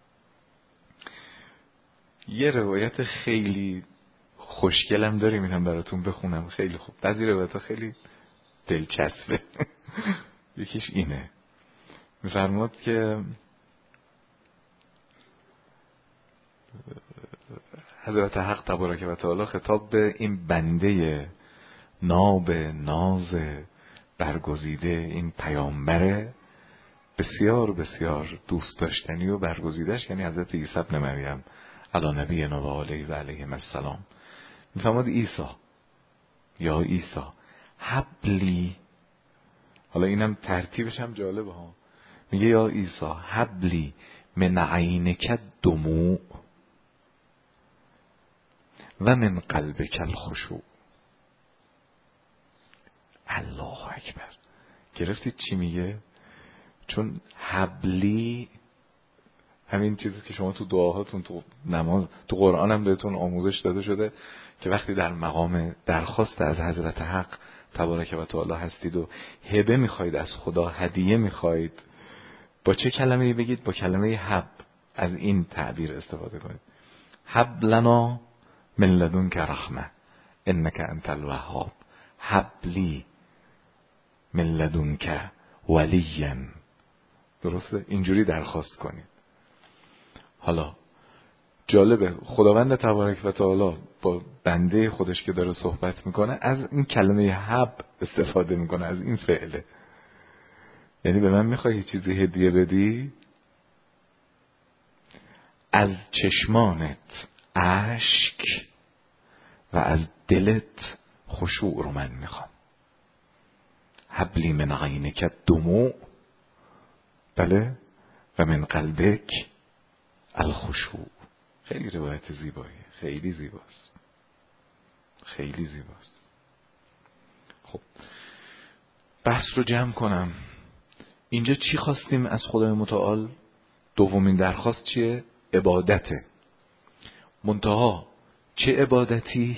یه روایت خیلی خوشگلم داریم، اینم براتون بخونم. خیلی خوب. بعضی روایت‌ها خیلی دلچسبه. یکیش اینه، میفرماد که حضرت حق تبارک و تعالی خطاب به این بنده ناب ناز برگزیده، این پیامبر بسیار بسیار دوست داشتنی و برگزیدش، یعنی حضرت عیسی ابن مریم علی نبینا و علیه و علیهم السلام، میفرماد عیسی، یا عیسی حبلی، حالا اینم ترتیبش هم جالبه ها، میگه یا عیسی حبلی من عینک الدموع و من قلبک الخشوع. الله اکبر. گرفتید چی میگه؟ چون حبلی همین چیزی که شما تو دعاهاتون تو نماز تو قرآن هم بهتون آموزش داده شده که وقتی در مقام درخواست از حضرت حق تبارک و تعالی هستید و هبه میخواید از خدا، هدیه میخواید، با چه کلمه‌ای بگید؟ با کلمه حب. از این تعبیر استفاده کنید. حب لنا من لدنک رحمه انک انت الوهاب. حبلی من لدنک ولیا. درسته؟ اینجوری درخواست کنید. حالا جالبه خداوند تبارک و تعالی با بنده خودش که داره صحبت میکنه از این کلمه حب استفاده میکنه، از این فعله. یعنی به من میخوای چیزی هدیه بدی؟ از چشمانت اشک و از دلت خشوع رو من میخوام. حبلی من عینک الدموع، بله، و من قلبک الخشوع. خیلی روایت زیبایی، خیلی زیباست، خیلی زیباست. خب بحث رو جمع کنم. اینجا چی خواستیم از خدای متعال؟ دومین درخواست چیه؟ عبادته. منتها چه عبادتی؟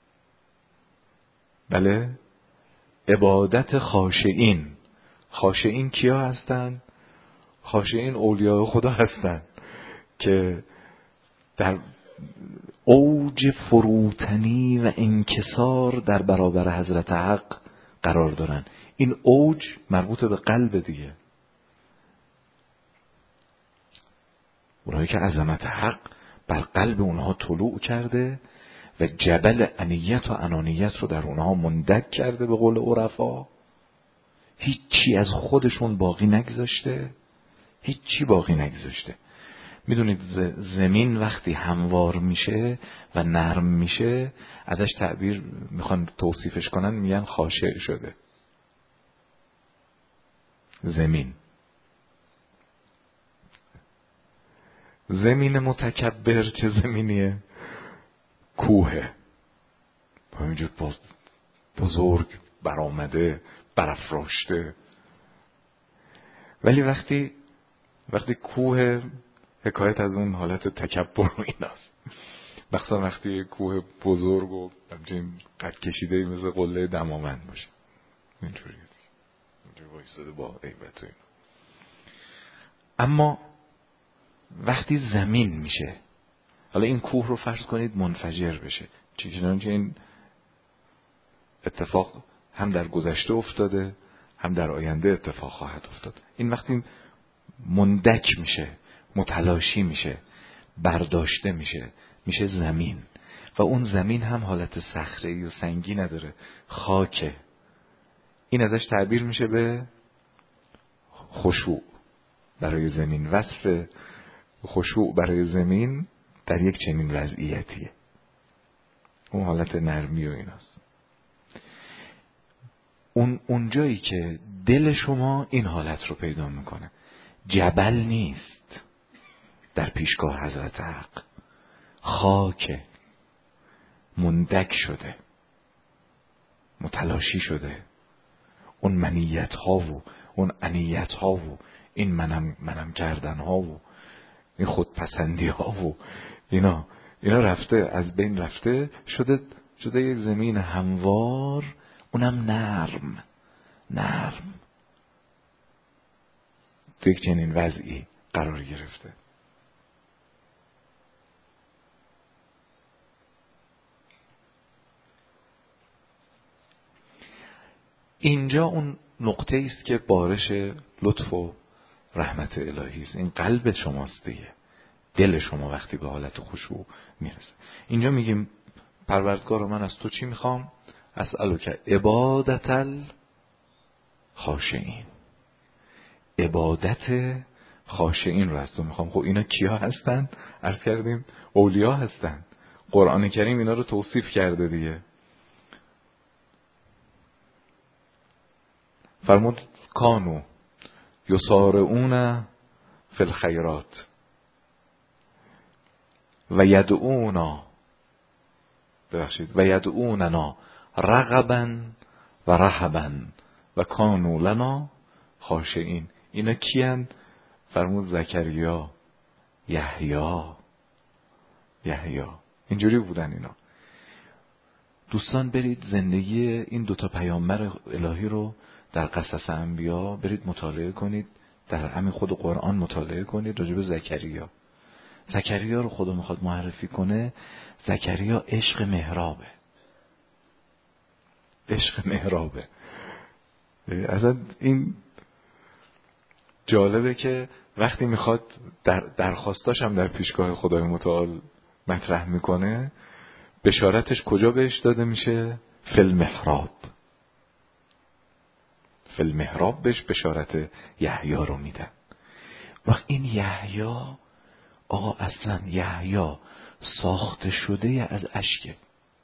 بله، عبادت خاشعین. خاشعین کیا هستن؟ خاشعین اولیاء خدا هستن که در اوج فروتنی و انکسار در برابر حضرت حق قرار دارن. این اوج مربوط به قلب دیگه. اونایی که عظمت حق بر قلب اونها طلوع کرده و جبل انیت و انانیت رو در اونها مندک کرده به قول عرفا. هیچی از خودشون باقی نگذاشته، هیچی باقی نگذاشته. میدونید زمین وقتی هموار میشه و نرم میشه، ازش تعبیر میخوان توصیفش کنن، میگن خاشع شده. زمین متکبر چه زمینیه؟ کوهه، همینجور بزرگ برآمده، برافراشته. ولی وقتی کوه، حکایت از اون حالت تکبر و ایناست، مثلا وقتی کوه بزرگ و همچنین قد کشیده مثل قله دماوند باشه، اینجوری وایساده با هیبت و اینا. اما وقتی زمین میشه، حالا این کوه رو فرض کنید منفجر بشه، چنانچه این اتفاق هم در گذشته افتاده هم در آینده اتفاق خواهد افتاد. این وقتی مندک میشه، متلاشی میشه، برداشته میشه زمین، و اون زمین هم حالت صخره‌ای و سنگی نداره، خاکه. این ازش تعبیر میشه به خشوع برای زمین. وصف خشوع برای زمین در یک چنین وضعیتیه، اون حالت نرمی و ایناست. اون جایی که دل شما این حالت رو پیدا میکنه، جبل نیست در پیشگاه حضرت حق، خاک مندک شده، متلاشی شده. اون منیت ها و اون انیت ها و این منم کردن ها و این خودپسندی ها و اینا رفته، از بین رفته، شده یک زمین هموار، اونم نرم تو یک چنین وضعی قرار گرفته. اینجا اون نقطه است که بارش لطف و رحمت الهی است. این قلب شماست دیگه، دل شما وقتی به حالت خشوع میرسه. اینجا میگیم پروردگار من از تو چی میخوام؟ اسألک عبادت الخاشعین، عبادت خاشعین رو از تو میخوام. خب اینا کیا هستن؟ عرض کردیم اولیا هستن. قرآن کریم اینا رو توصیف کرده دیگه. فرمود کانو یسارعون فی الخیرات و یدعوننا رغبا و رهبا و کانو لنا خاشعین. اینا کیان؟ فرمود زکریا، یحیی. اینجوری بودن اینا. دوستان برید زندگی این دوتا پیامبر الهی رو در قصص انبیا برید مطالعه کنید، در همین خود قرآن مطالعه کنید. راجع به زکریا رو خدا میخواد معرفی کنه. زکریا عشق محرابه. اصلا این جالبه که وقتی میخواد درخواستاش هم در پیشگاه خدای متعال مطرح میکنه، بشارتش کجا بهش داده میشه؟ فی المحراب بهش بشارت یحیی رو میدن. وقت این یحیی، آقا اصلا یحیی ساخته شده از اشکه.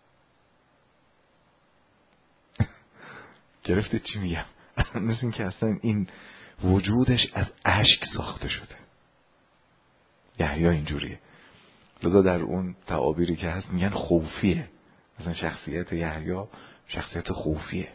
گرفتید چی میگم؟ مثل این که اصلا این وجودش از اشک ساخته شده. یحیی اینجوریه. لذا در اون تعابیری که هست میگن خوفیه. مثلا شخصیت یحیی شخصیت خوفیه.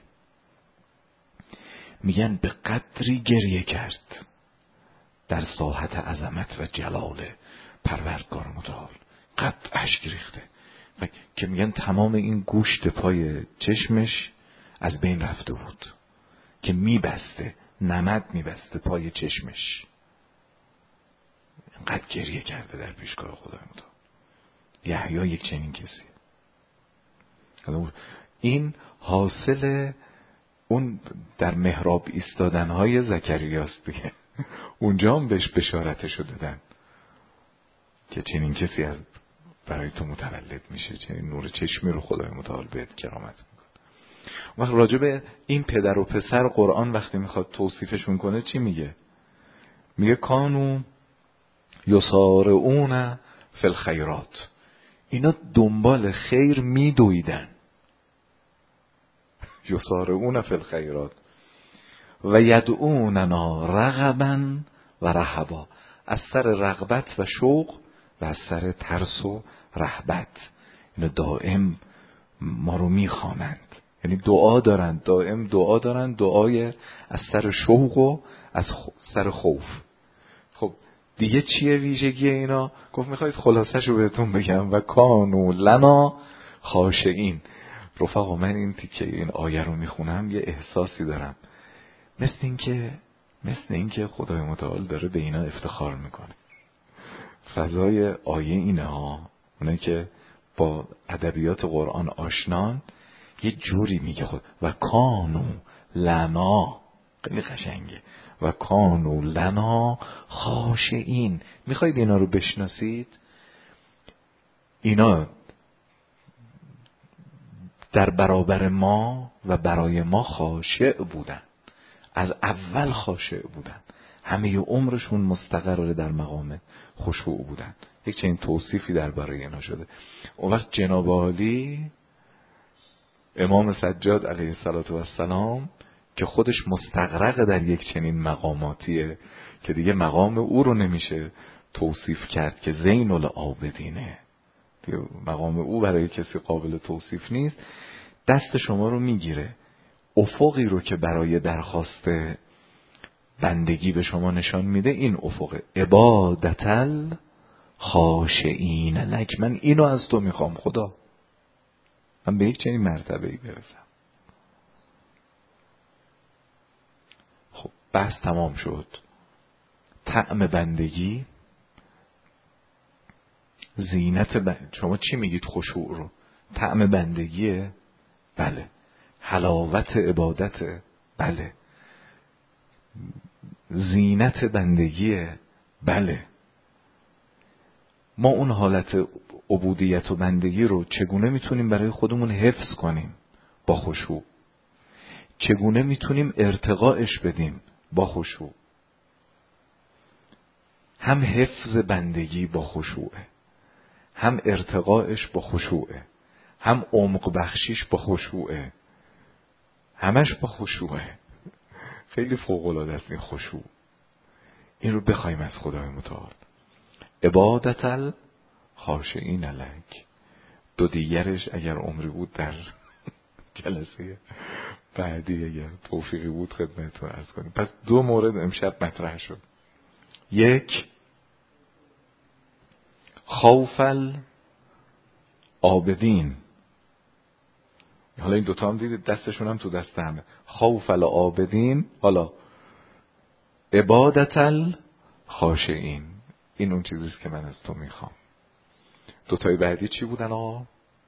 میگن به قدری گریه کرد در ساحت عظمت و جلال پروردگار متعال، قد اشک ریخته که میگن تمام این گوشت پای چشمش از بین رفته بود که میبسته، نمد میبسته پای چشمش. اینقدر گریه کرده در پیشگاه خدای متعال. یحیی یک چنین کسی. این حاصل اون در محراب ایستادنهای زکریاست دیگه. اونجا هم بهش بشارتشو دادن که چنین کسی از برای تو متولد میشه، چنین نور چشمی رو خدای متعال بهت کرامت میکنه. وقت راجع به این پدر و پسر قرآن وقتی میخواد توصیفشون کنه چی میگه؟ میگه کانو یسارعون فی الخیرات، اینا دنبال خیر میدویدن. یسارعون فی الخیرات و یدعوننا رغبا و رهبا، از سر رغبت و شوق و از سر ترس و رهبت. اینا دائم ما رو میخوانند، یعنی دعا دارند، دائم دعا دارند، دعای از سر شوق و از سر خوف. خب دیگه چیه ویژگی اینا؟ گفت میخواید خلاصش رو بهتون بگم. و کانو لنا خاشعین. رفقا من این تیکه این آیه رو میخونم یه احساسی دارم، مثل این که خدای متعال داره به اینا افتخار میکنه. فضای آیه اینه ها، اونه که با ادبیات قرآن آشنان یه جوری میگه خود و کانو لنا، خیلی قشنگه، و کانو لنا خاشعین. میخواید اینا رو بشناسید؟ اینا در برابر ما و برای ما خاشع بودن، از اول خاشع بودن، همه عمرشون مستقر در مقام خشوع بودن. یک چنین توصیفی درباره اینا شده. اون وقت جناب عالی امام سجاد علیه السلام که خودش مستغرق در یک چنین مقاماتیه که دیگه مقام او رو نمیشه توصیف کرد که زین العابدینه، دیگه مقام او برای کسی قابل توصیف نیست. دست شما رو میگیره، افقی رو که برای درخواست بندگی به شما نشان میده، این افق عبادت الخاشعین لک، من اینو از تو میخوام خدا، من به یک چنین مرتبه‌ای برسم. خب بحث تمام شد. طعم بندگی، زینت شما چی میگید خشوع رو؟ طعم بندگیه؟ بله. حلاوت عبادته؟ بله. زینت بندگیه؟ بله. ما اون حالت عبودیت و بندگی رو چگونه میتونیم برای خودمون حفظ کنیم؟ با خشوع. چگونه میتونیم ارتقاش بدیم؟ با خشوع. هم حفظ بندگی با خشوعه، هم ارتقاش با خشوعه، هم عمق بخشیش با خشوعه، همش با خشوعه. خیلی فوق‌العاده است این خشوع. این رو بخوایم از خدای متعال. عبادت الخاشعین لک. دو دیگرش اگر عمری بود در جلسه بعدی اگر توفیقی بود خدمتتون عرض کنیم. پس دو مورد امشب مطرح شد. یک، خوف العابدین. حالا این دوتا هم دیدید دستشون هم تو دست همه. خوف العابدین، حالا عبادت الخاشعین. این اون چیزیست که من از تو میخوام. دوتای بعدی چی بودن آقا؟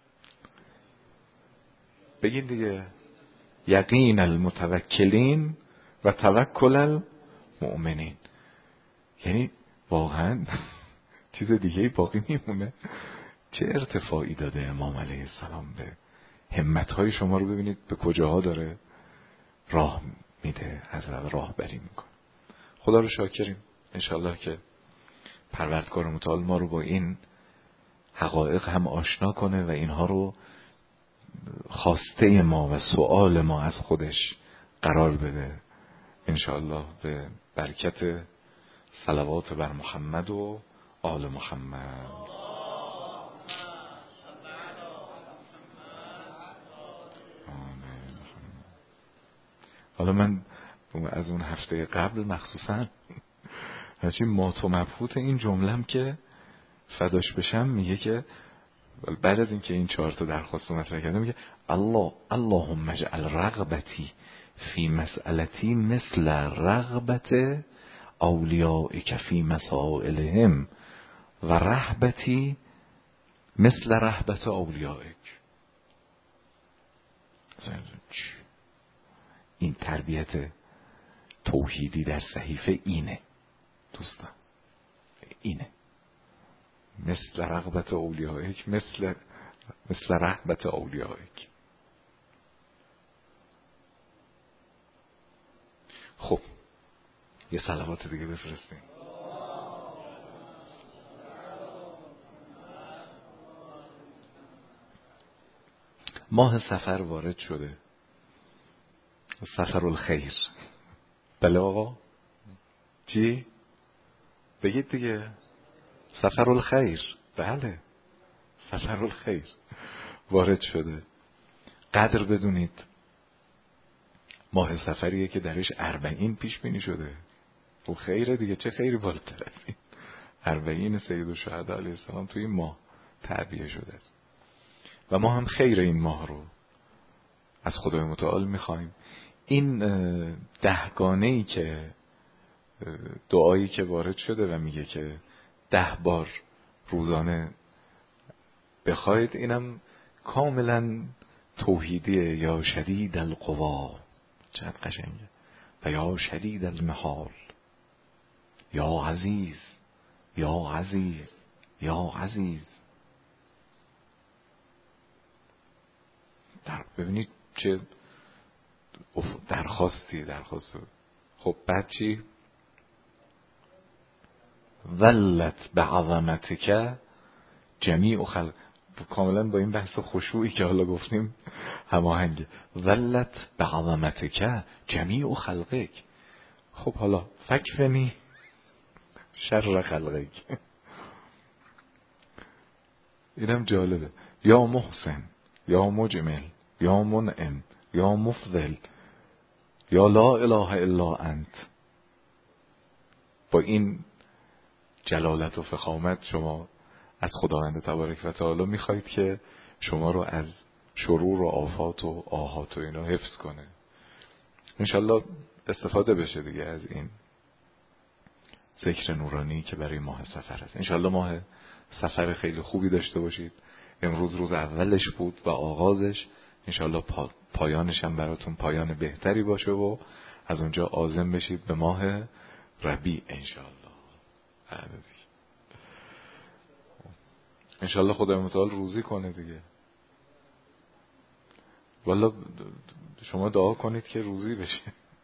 بگین دیگه. یقین المتوکلین و توکل المؤمنین. یعنی واقعا چیز دیگه باقی میمونه. چه ارتفاعی داده امام علیه السلام به همتهای شما رو ببینید به کجاها داره راه میده، حضرت راه بری میکنه. خدا رو شاکریم انشالله که پروردگار متعال ما رو با این حقایق هم آشنا کنه و اینها رو خواسته ما و سؤال ما از خودش قرار بده انشالله، به برکت صلوات بر محمد و آل محمد. حالا من از اون هفته قبل مخصوصا هرچی مات و مبهوت این جملم که فداش بشم، میگه که بعد از اینکه این 4 تا درخواست رو مطرح کرده میگه اللهم اجعل رغبتی فی مسئلتی مثل رغبت اولیائک فی مسائلهم و رهبتی مثل رهبت اولیائک. این تربیت توحیدی در صحیفه اینه دوستان، اینه. مثل رغبت اولیائک، مثل رغبت اولیائک. خب یه صلوات دیگه بفرستیم. ماه صفر وارد شده، صفر الخیر. بله آقا چی؟ بگید دیگه. صفر الخیر، بله صفر الخیر وارد شده. قدر بدونید ماه صفریه که درش 40 پیش بینی شده. و خیره دیگه، چه خیری بالاتر از این؟ 40 سید الشهدا علیه السلام توی این ماه تعبیه شده است و ما هم خیر این ماه رو از خدای متعال میخوایم. این 10 ای که دعایی که وارد شده و میگه که 10 بار روزانه بخواید، اینم کاملا توحیدیه. یا شدید القوا، چقدر قشنگه. و یا شدید المحال، یا عزیز یا عزیز یا عزیز. ببینید چه درخواستی. خب بعد چی؟ ولت بعظمتک جمیع خلق. کاملا با این بحث خشوعی که حالا گفتیم هماهنگه. ولت بعظمتک جمیع خلقک. خب حالا فکفنی شر خلقک. اینم جالبه. یا محسن، یا مجمل، یا منعم، یا مفضل، یا لا اله الا انت. با این جلالت و فخامت شما از خداوند تبارک و تعالی میخواید که شما رو از شرور و آفات و آهات و اینا حفظ کنه. انشالله استفاده بشه دیگه از این ذکر نورانی که برای ماه صفر است. انشالله ماه صفر خیلی خوبی داشته باشید. امروز روز اولش بود و آغازش، انشالله پایانش هم براتون پایان بهتری باشه و از اونجا عازم بشید به ماه ربیع انشالله. انشالله خدای متعال روزی کنه دیگه. والا شما دعا کنید که روزی بشه.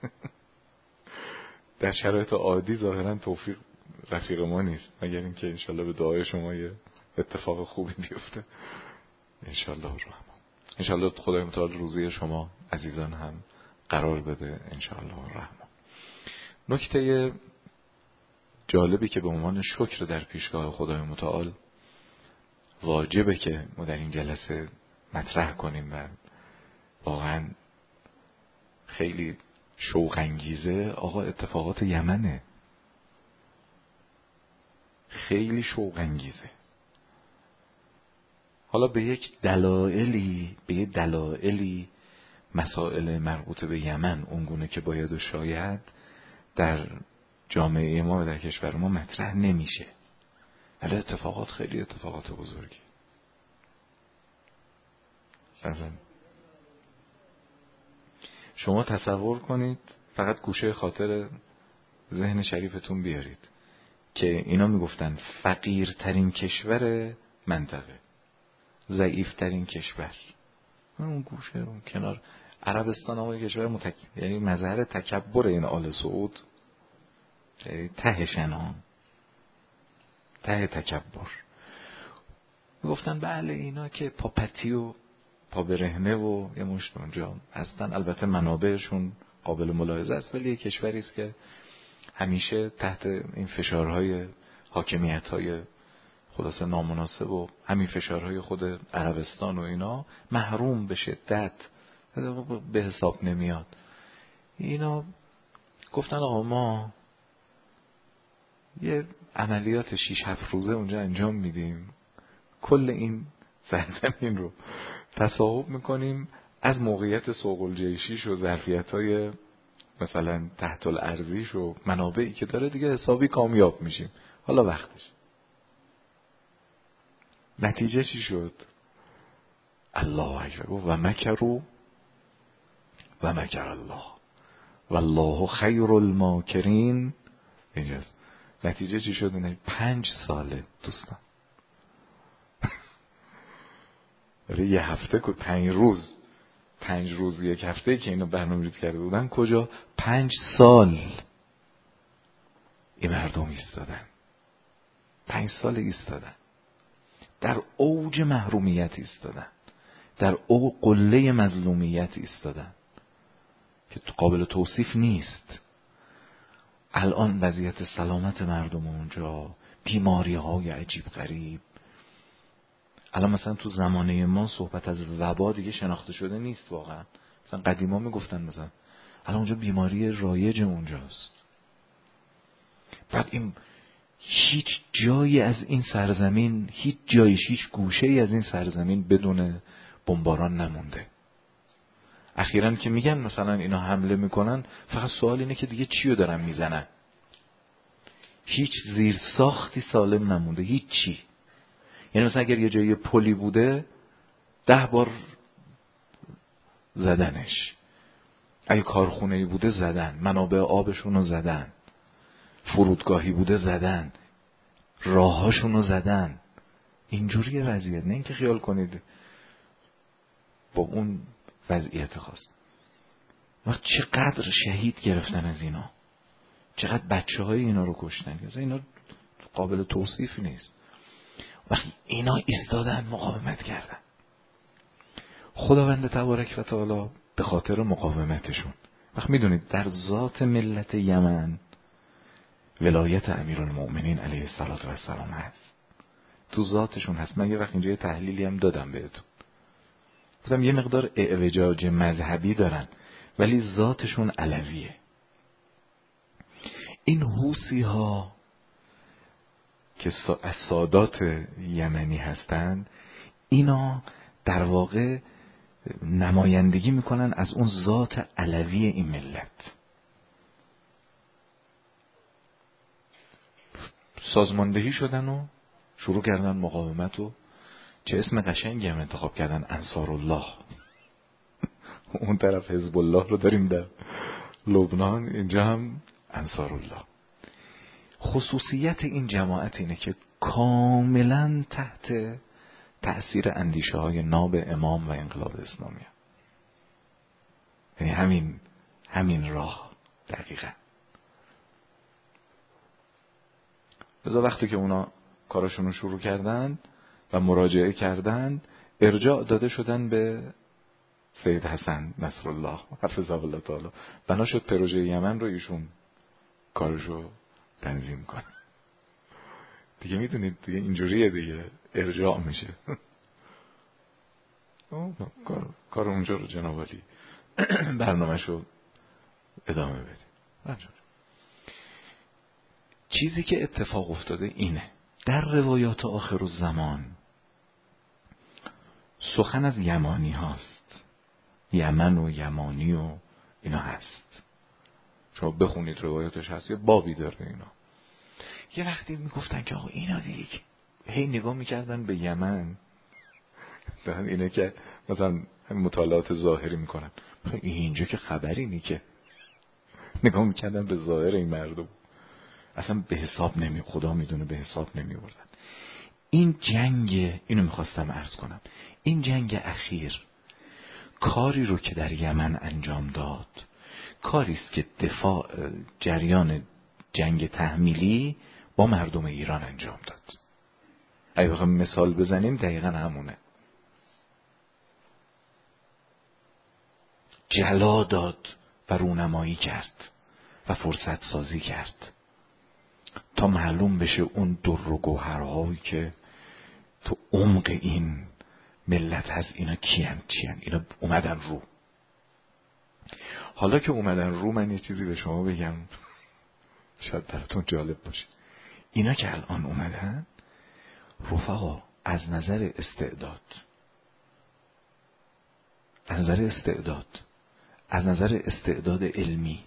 در شرایط عادی ظاهرا توفیق رفیق ما نیست، مگر اینکه انشالله به دعای شما یه اتفاق خوبی بیفته انشالله الرحمن. انشالله خدای متعال روزی شما عزیزان هم قرار بده انشالله الرحمن. نکته جالبی که به عنوان شکر در پیشگاه خدای متعال واجبه که ما در این جلسه مطرح کنیم و واقعا خیلی شوق انگیزه، آقا اتفاقات یمنه. خیلی شوق انگیزه. حالا به یک دلایلی مسائل مربوط به یمن اونگونه که باید و شاید در جامعه ما و در کشور ما مطرح نمیشه، ولی اتفاقات خیلی اتفاقات بزرگی. شما تصور کنید، فقط گوشه خاطر ذهن شریفتون بیارید که اینا میگفتن فقیرترین کشور منطقه، ضعیفترین کشور. اون گوشه اون کنار عربستان آقای کشور یعنی مظهر تکبر این آل سعود، تهشن ها، ته تکبر. میگفتن بله اینا که پاپتی و پا برهنه و یه مشت اونجا هستن، البته منابعشون قابل ملاحظه است، ولی یه کشوری است که همیشه تحت این فشارهای حاکمیت‌های خلاصه نامناسب و همین فشارهای خود عربستان و اینا محروم به شدت به حساب نمیاد. اینا گفتن آقا ما یه عملیات 6-7 روزه اونجا انجام میدیم، کل این سرزمین رو تصاحب میکنیم، از موقعیت سوق الجیشیش و ظرفیت‌های مثلا تحت الارضیش و منابعی که داره دیگه حسابی کامیاب میشیم، حالا وقتش. نتیجه چی شد؟ الله اکبر. و مکروا و مکر الله والله خیر الماکرین. اینجاست نتیجه چی شد؟ 5 ساله دوستان، یه هفته که 5 روز 1 هفته که اینو برنامه‌ریزی کرده بودن، کجا 5 سال این مردم ایستادن. 5 سال ایستادن، در اوج محرومیت ایستادن، در قله مظلومیت ایستادن که قابل توصیف نیست. الان وضعیت سلامت مردم اونجا، بیماری های عجیب غریب. الان مثلا تو زمانه ما صحبت از وبا دیگه شناخته شده نیست واقعا. مثلا قدیما میگفتن مثلا الان اونجا بیماری رایج اونجاست. بعد این هیچ جایی از این سرزمین، هیچ جایش، هیچ گوشه‌ای از این سرزمین بدون بمباران نمونده. اخیراً که میگن مثلا اینا حمله میکنن، فقط سوال اینه که دیگه چیو دارن میزنن. هیچ زیر ساختی سالم نمونده، هیچ چی. یعنی مثلا اگر یه جایی پلی بوده 10 بار زدنش، اگه کارخونه‌ای بوده زدن، منابع آبشون رو زدن، فرودگاهی بوده زدن، راههاشون رو زدن. اینجوری وضعیت. نه اینکه خیال کنید با اون وضعیت خاص. وقت چقدر شهید گرفتن از اینا، چقدر بچه های اینا رو کشتن، اینا قابل توصیف نیست. وقتی اینا ایستادن مقاومت کردن، خداوند تبارک و تعالی به خاطر مقاومتشون، وقتی میدونید در ذات ملت یمن ولایت امیرالمؤمنین علیه السلام هست، تو ذاتشون هست. من یه وقت اینجا یه تحلیلی هم دادم بهتون، گفتم یه مقدار اعوجاج مذهبی دارن ولی ذاتشون علویه. این حوسی ها که از سادات یمنی هستند، اینا در واقع نمایندگی میکنن از اون ذات علوی این ملت. سازماندهی شدن و شروع کردن مقاومت و چه اسم قشنگی هم انتخاب کردن، انصارالله. اون طرف حزب الله رو داریم در لبنان، اینجا هم انصارالله. خصوصیت این جماعت اینه که کاملا تحت تأثیر اندیشه های ناب امام و انقلاب اسلامی، یعنی همین راه دقیقا. لذا وقتی که اونا کاراشون رو شروع کردن و مراجعه کردن، ارجاع داده شدن به سید حسن نصرالله حفظه الله تعالی. بنا شد پروژه یمن رو ایشون کارشو تنظیم کنه. دیگه میدونید دیگه اینجوریه دیگه، ارجاع میشه. کار اونجا رو جناب علی برنامه‌شو ادامه بده. چیزی که اتفاق افتاده اینه، در روایات آخر الزمان سخن از یمانی هاست، یمن و یمانی و اینا هست. شما بخونید روایاتش هست، یه بابی داره اینا. یه وقتی میگفتن که آقا اینا دیگه، هی نگاه میکردن به یمن، اینه که مثلا مطالعات ظاهری میکنن، اینجا که خبری نی، که نگاه میکردن به ظاهر این مردم، اصلا به حساب خدا میدونه به حساب نمی بردن. این جنگ، اینو میخواستم عرض کنم، این جنگ اخیر کاری رو که در یمن انجام داد، کاری است که جریان جنگ تحمیلی با مردم ایران انجام داد. اگه بخوام مثال بزنیم دقیقا همونه. جلا داد و رونمایی کرد و فرصت سازی کرد تا معلوم بشه اون در و گوهرهایی که تو عمق این ملت هست، اینا کیان چیان. اینا اومدن رو. حالا که اومدن رو، من یه چیزی به شما بگم شاید براتون جالب باشه. اینا که الان اومدن رفقا، از نظر استعداد، از نظر استعداد علمی،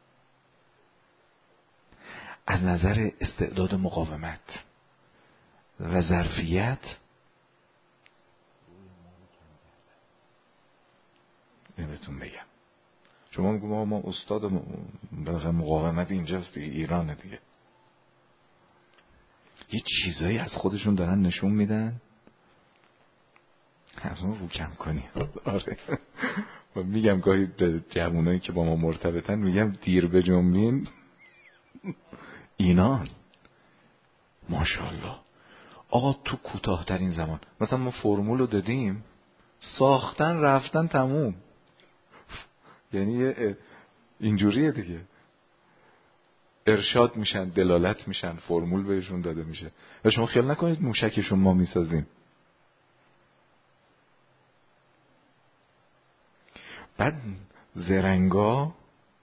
از نظر استعداد مقاومت و ظرفیت، بهتون بگم، شما میگم ما استاد مقاومت اینجاست دیگه، ایرانه دیگه. یه چیزایی از خودشون دارن نشون میدن. از اون رو کم کنی. آره. و میگم گاهی به جوانایی که با ما مرتبطن میگم دیر به جنبین اینان ماشاءالله آقا تو کوتاه‌ترین زمان. مثلا ما فرمول رو دادیم ساختن رفتن تموم. یعنی اینجوریه دیگه، ارشاد میشن، دلالت میشن، فرمول بهشون داده میشه. و شما خیال نکنید موشکشون ما میسازیم. بعد زرنگا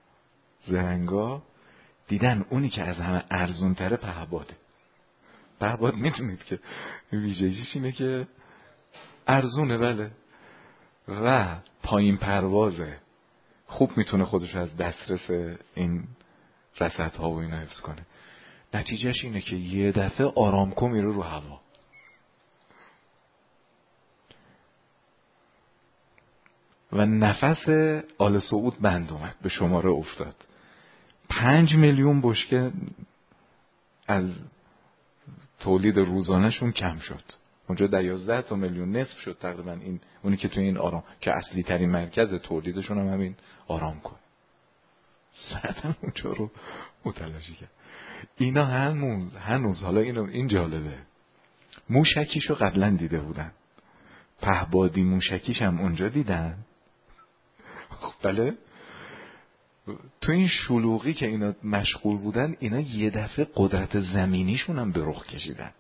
دیدن اونی که از همه ارزون تره پهباده. پهباد میدونید که ویژگیش اینه که ارزونه، بله، و پایین پروازه، خوب میتونه خودش از دسترس این رصدها و اینا حفظ کنه. نتیجهش اینه که یه دفعه آرامکو میره رو هوا. و نفس آل سعود بند اومد، به شماره افتاد. 5 میلیون بشکه از تولید روزانهشون کم شد. اونجا 11 میلیون نصف شد تقریبا. این اونی که توی این آرام که اصلی ترین مرکز تولیدشون هم همین آرامکو. ساعتاً اونجا رو متلاشی کرد. اینا هنوز حالا این جالبه، موشکیشو قبلا دیده بودن، پهبادی موشکیش هم اونجا دیدن. خب بله، تو این شلوغی که اینا مشغول بودن، اینا یه دفعه قدرت زمینیشون هم به رخ کشیدن.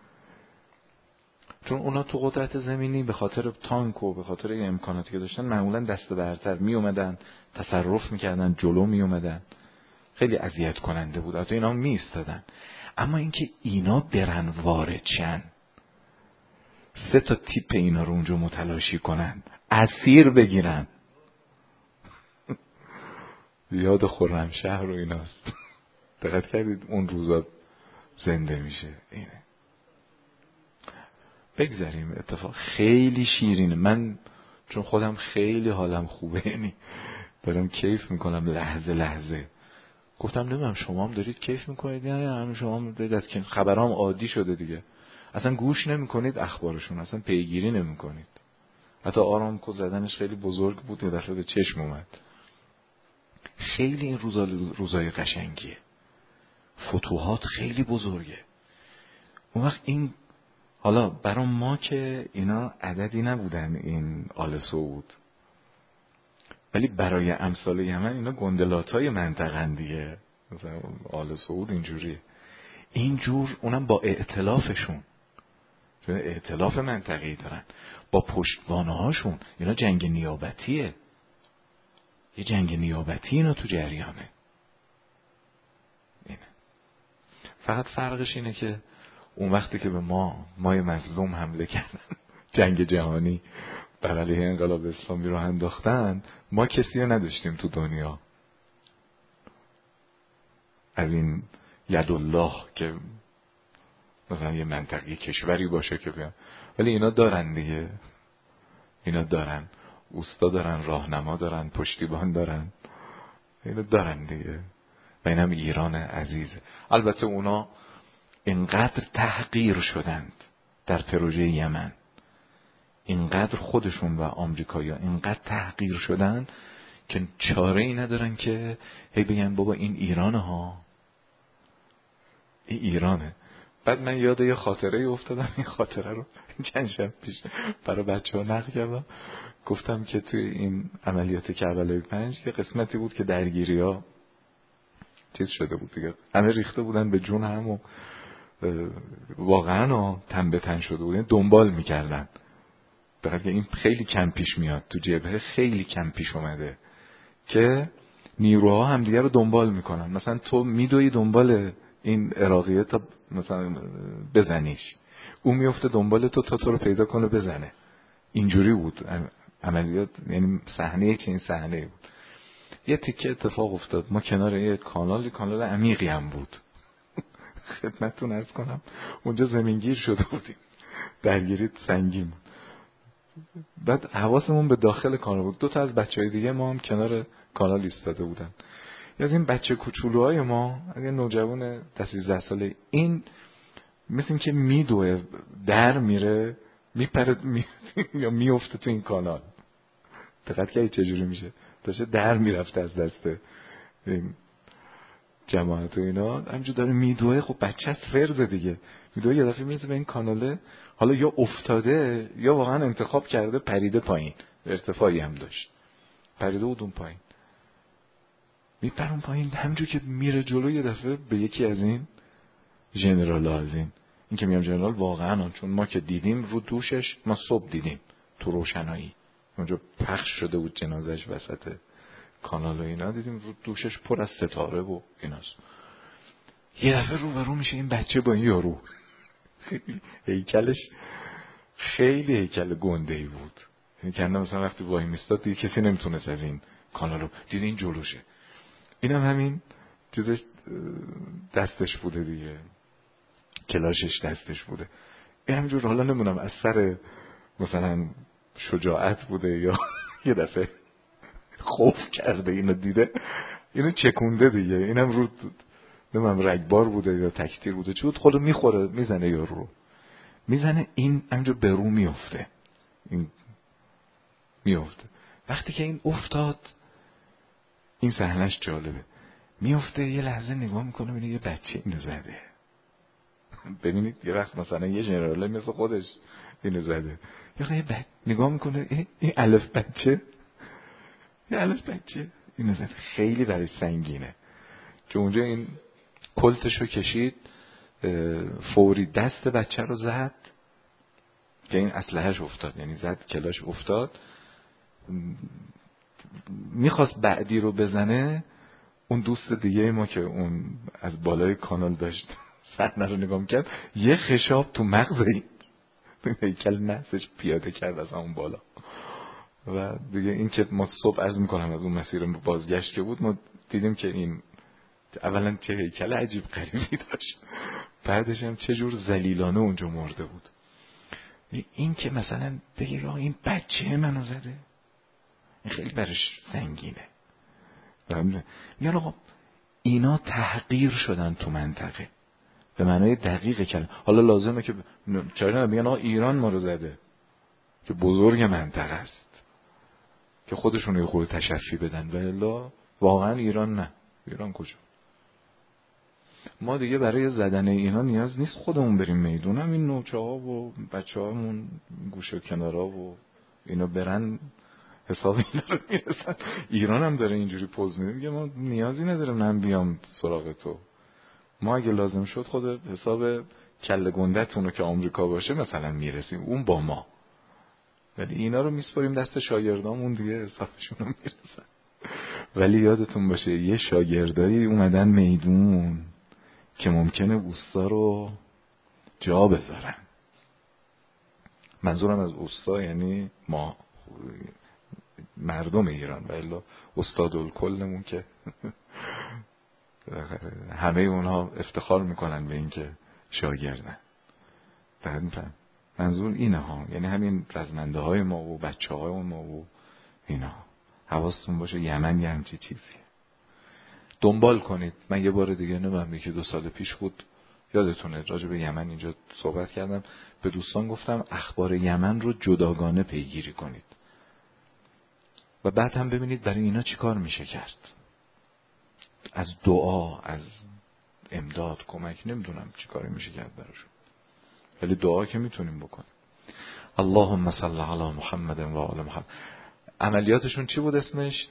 چون اونا تو قدرت زمینی به خاطر تانک و به خاطر این امکاناتی که داشتن معمولا دست برتر می اومدن، تصرف میکردن، جلو می اومدن. خیلی اذیت کننده بود، حتی اینا می ایستادن. اما اینکه اینا برن وارد شن، 3 تیپ اینا رو اونجا متلاشی کنن، اسیر بگیرن، یاد خرمشهر رو ایناست. دقت کردید اون روزا زنده میشه. اینه. بگذاریم اتفاق خیلی شیرینه. من چون خودم خیلی حالم خوبه، یعنی دارم کیف میکنم لحظه لحظه. گفتم نمیدونم شما هم دارید کیف میکنید، یعنی همین شما هم دارید از که خبرام عادی شده دیگه، اصلا گوش نمیکنید اخبارشون، اصلا پیگیری نمیکنید. حتی آرامکو زدنش خیلی بزرگ بود، یه دفعه به چشم اومد. خیلی این روزای قشنگیه، فتوحات خیلی بزرگه. اون وقت این حالا برای ما که اینا عددی نبودن این آل سعود، ولی برای امثال یمن اینا گندلاتای منطقه‌ن دیگه. مثلا آل سعود اینجوریه، اینجور اونم با ائتلافشون، چون ائتلاف منطقه‌ای دارن با پشتوانه هاشون. اینا جنگ نیابتیه، یه جنگ نیابتی اینا تو جریانه. اینه. فقط فرقش اینه که اون وقتی که به مای مظلوم حمله کردن، جنگ جهانی بر علیه انقلاب اسلامی رو انداختن، ما کسی رو نداشتیم تو دنیا از این یدالله که مثلا یه منطقی کشوری باشه که بیان. ولی اینا دارن دیگه، اینا دارن اوستا، دارن راهنما، دارن پشتیبان، دارن، اینا دارن دیگه. و اینم ایران عزیزه. البته اونا اینقدر تحقیر شدند در پروژه یمن، اینقدر خودشون و آمریکایی‌ها اینقدر تحقیر شدن که چاره ای ندارن که هی بگن بابا این ایرانه ها، این ایرانه. بعد من یاد یه خاطره افتادم، این خاطره رو چند شب پیش برای بچه‌ها نقل کردم. گفتم که توی این عملیات کربلای 5 یه قسمتی بود که درگیری‌ها چیز شده بود دیگه، همه ریخته بودن به جون هم و واقعا تن به تن شده بودن، دنبال میکردن. دقیقا این خیلی کم پیش میاد تو جبهه، خیلی کم پیش اومده که نیروها هم دیگه رو دنبال میکنن. مثلا تو میدوی دنبال این عراقیه تا مثلا بزنیش، اون میفته دنبال تو تا تو رو پیدا کنه بزنه. اینجوری بود عملیات، یعنی صحنه چنین صحنه بود. یه تیکه اتفاق افتاد، ما کنار یه کانال عمیقی هم بود، خدمتتون عرض کنم اونجا زمینگیر شده بودیم، درگیری سنگین. بعد حواسمون به داخل کانال بود. 2 تا از بچهای دیگه ما هم کنار کانال ایستاده بودن. از این بچه کوچولوهای ما، اگه نوجوان 13 ساله، این مثل این که میدوه در میره میپره یا میفته تو این کانال. دقت کردی چجوری میشه؟ داشته در میرفته از دست این جماعت و اینا، همینجور داره میدوه. خب بچه از فرض دیگه میدوه، یه دفعه میرسه به این کاناله، حالا یا افتاده یا واقعا انتخاب کرده پریده پایین، ارتفاعی هم داشت، پریده بود اون پایین، میپره اون پایین. همینجور که میره جلو یه دفعه به یکی از این ژنرال ها، از این که میگم ژنرال واقعا، چون ما که دیدیم رو دوشش، ما صبح دیدیم تو روشنایی اونجا پخش شده بود جنازش وسط کانال و اینا، دیدیم رو دوشش پر از ستاره و ایناست. یه دفعه رو به رو میشه این بچه با این یارو. هیکلش خیلی هیکل گنده‌ای بود، یعنی کنده مثلا وقتی وای میستاد دیگه کسی نمیتونست از این کانال رو دید، این جلوشه. اینم همین چیزش دستش بوده دیگه، کلاشش دستش بوده. این همینجور حالا نمونم از سر مثلا شجاعت بوده یا یه دفعه خوف کرده اینو دیده، اینو چکونده دیگه. اینم رو نمونم رگبار بوده یا تکتیر بوده، چی بود، خودو میخوره، میزنه یارو رو، میزنه، این همینجور به رو میفته. این میفته. وقتی که این افتاد، این صحنهش جالبه، میفته یه لحظه نگاه میکنه، میبینه یه بچه اینو زده. ببینید یه وقت مثلا یه ژنرال مثل خودش اینو زده، یه نگاه میکنه، این الف بچه، یه الف بچه اینو زده. خیلی برای سنگینه که اونجا این کلتشو کشید، فوری دست بچه رو زد که این اسلحه‌اش افتاد، یعنی زد کلاش افتاد، میخواست بعدی رو بزنه. اون دوست دیگه ما که اون از بالای کانال داشت صحنه رو نگاه میکرد، یه خشاب تو مغز این هیکل نحسش پیاده کرد از اون بالا. و دیگه این که ما صبح عرض میکنم از اون مسیر بازگشت که بود، ما دیدیم که این اولا چه هیکل عجیب غریبی داشت، بعدش هم چه جور ذلیلانه اونجا مرده بود. این که مثلا بگه این بچه منو زده، این خیلی برش سنگینه. میگن آقا اینا تحقیر شدن تو منطقه به معنای دقیق کلمه. حالا لازمه که چرا میگن آقا ایران ما رو زده، که بزرگ منطقه است، که خودشون یه خورده تشفی بدن، ولی واقعا ایران نه. ایران کجا؟ ما دیگه برای زدن اینا نیاز نیست خودمون بریم میدون، هم این نوچه ها و بچه هامون گوشه کنارا و اینا برن حساب اینا رو میرسن. ایران هم داره اینجوری پوز میده، میگه ما نیازی نداره من بیام سراغ تو، ما اگه لازم شد خود حساب کله گندتونو که آمریکا باشه مثلا میرسیم، اون با ما، ولی اینا رو میسپاریم دست شاگردامون دیگه حسابشون رو میرسن. ولی یادتون باشه یه شاگردایی اومدن میدون که ممکنه اوستا رو جا بذارن. منظورم از اوستا یعنی ما مردم ایران، ولی استادالکلمون که همه اونها افتخار میکنن به این که شاگردن. منظور اینه ها، یعنی همین رزمنده های ما و بچه های ما و اینا. حواستون باشه یمن یه همچی چیزیه. دنبال کنید. من یه بار دیگه نمیم که 2 سال پیش بود، یادتونه راجع به یمن اینجا صحبت کردم، به دوستان گفتم اخبار یمن رو جداگانه پیگیری کنید و بعد هم ببینید برای اینا چی کار میشه کرد. از دعا، از امداد، کمک، نمیدونم چی کاری میشه کرد براشون، ولی دعا که میتونیم بکنیم. اللهم صل علی محمد و آل محمد. عملیاتشون چی بود اسمش؟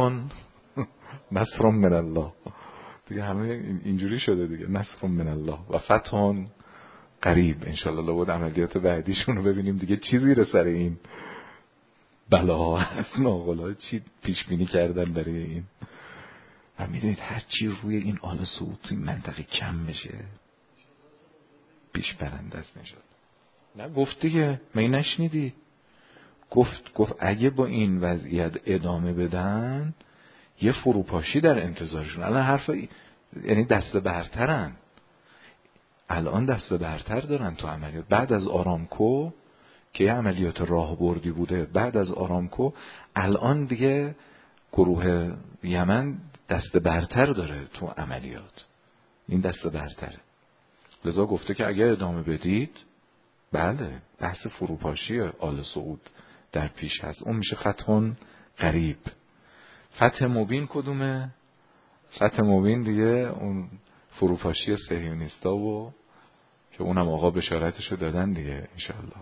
نصر من الله دیگه، همه اینجوری شده دیگه، نصر من الله و فتح قریب. انشالله لابد عملیات بعدیشون رو ببینیم دیگه چی زیر سر این بلاها هست، ناقلا چی پیش بینی کردن برای این. و میدونید هر چی روی این آل سعود توی منطقه کم بشه پیش برنده است نشد. نه گفت دیگه، می نشنیدی؟ گفت اگه با این وضعیت ادامه بدن یه فروپاشی در انتظارشون. الان حرف یعنی دست برترن، الان دست برتر دارن تو عملیات. بعد از آرامکو که یه عملیات راهبردی بوده، بعد از آرامکو الان دیگه گروه یمن دست برتر داره تو عملیات، این دست برتره. لذا گفته که اگر ادامه بدید بله، بحث فروپاشی آل سعود در پیش هست. اون میشه فتح قریب. فتح مبین کدومه؟ فتح مبین دیگه اون فروپاشی صهیونیستا و که اونم آقا بشارتشو دادن دیگه انشاءالله.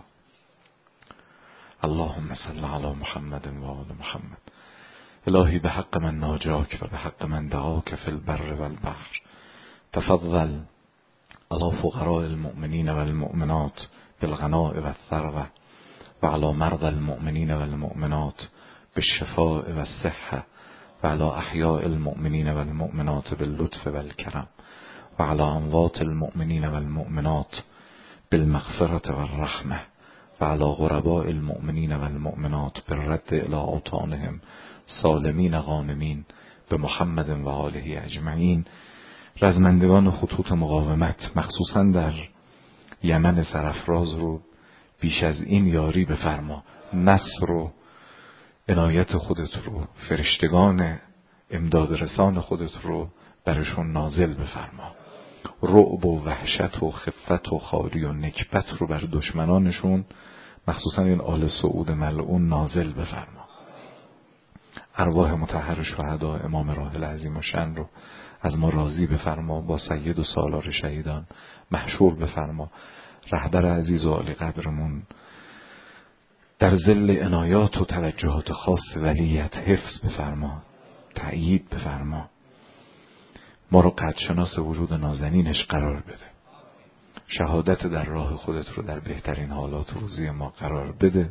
اللهم صل علی محمد و آل محمد. الهی به حق من ناجاک و به حق من دعاک فی البر و البحر تفضل علی فقراء المؤمنین و المؤمنات بالغناء و الثروة و علی مرضى المؤمنین و المؤمنات بالشفاء و الصحة و علی احیاء المؤمنین و المؤمنات باللطف و الکرم و علی اموات المؤمنین و المؤمنات بالمغفرة و الرحمة و علی غرباء المؤمنین و المؤمنات بالرد الی اوطانهم سالمین غانمین به محمد و آله اجمعین. رزمندگان خطوط مقاومت مخصوصا در یمن سرافراز رو بیش از این یاری بفرما، نصر و عنایت خودت رو، فرشتگان امداد رسان خودت رو برشون نازل بفرما، رعب و وحشت و خفت و خاری و نکبت رو بر دشمنانشون مخصوصا این آل سعود ملعون نازل بفرما. ارواح مطهر شهدا امام راحل عظیم الشأن رو از ما راضی بفرما، با سید و سالار شهیدان محشور بفرما. رهبر عزیز و عالی قدرمون در ظل عنایات و توجهات خاص ولیت حفظ بفرما، تأیید بفرما. ما رو قدرشناس وجود نازنینش قرار بده. شهادت در راه خودت رو در بهترین حالات روزی ما قرار بده.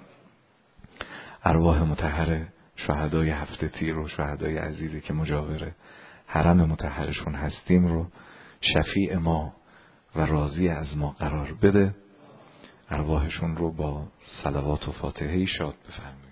ارواح مطهر شهدای هفته تیر و شهدای عزیزی که مجاور حرم مطهرشون هستیم رو شفیع ما و راضی از ما قرار بده. ارواحشون رو با صلوات و فاتحه شاد بفرمایید.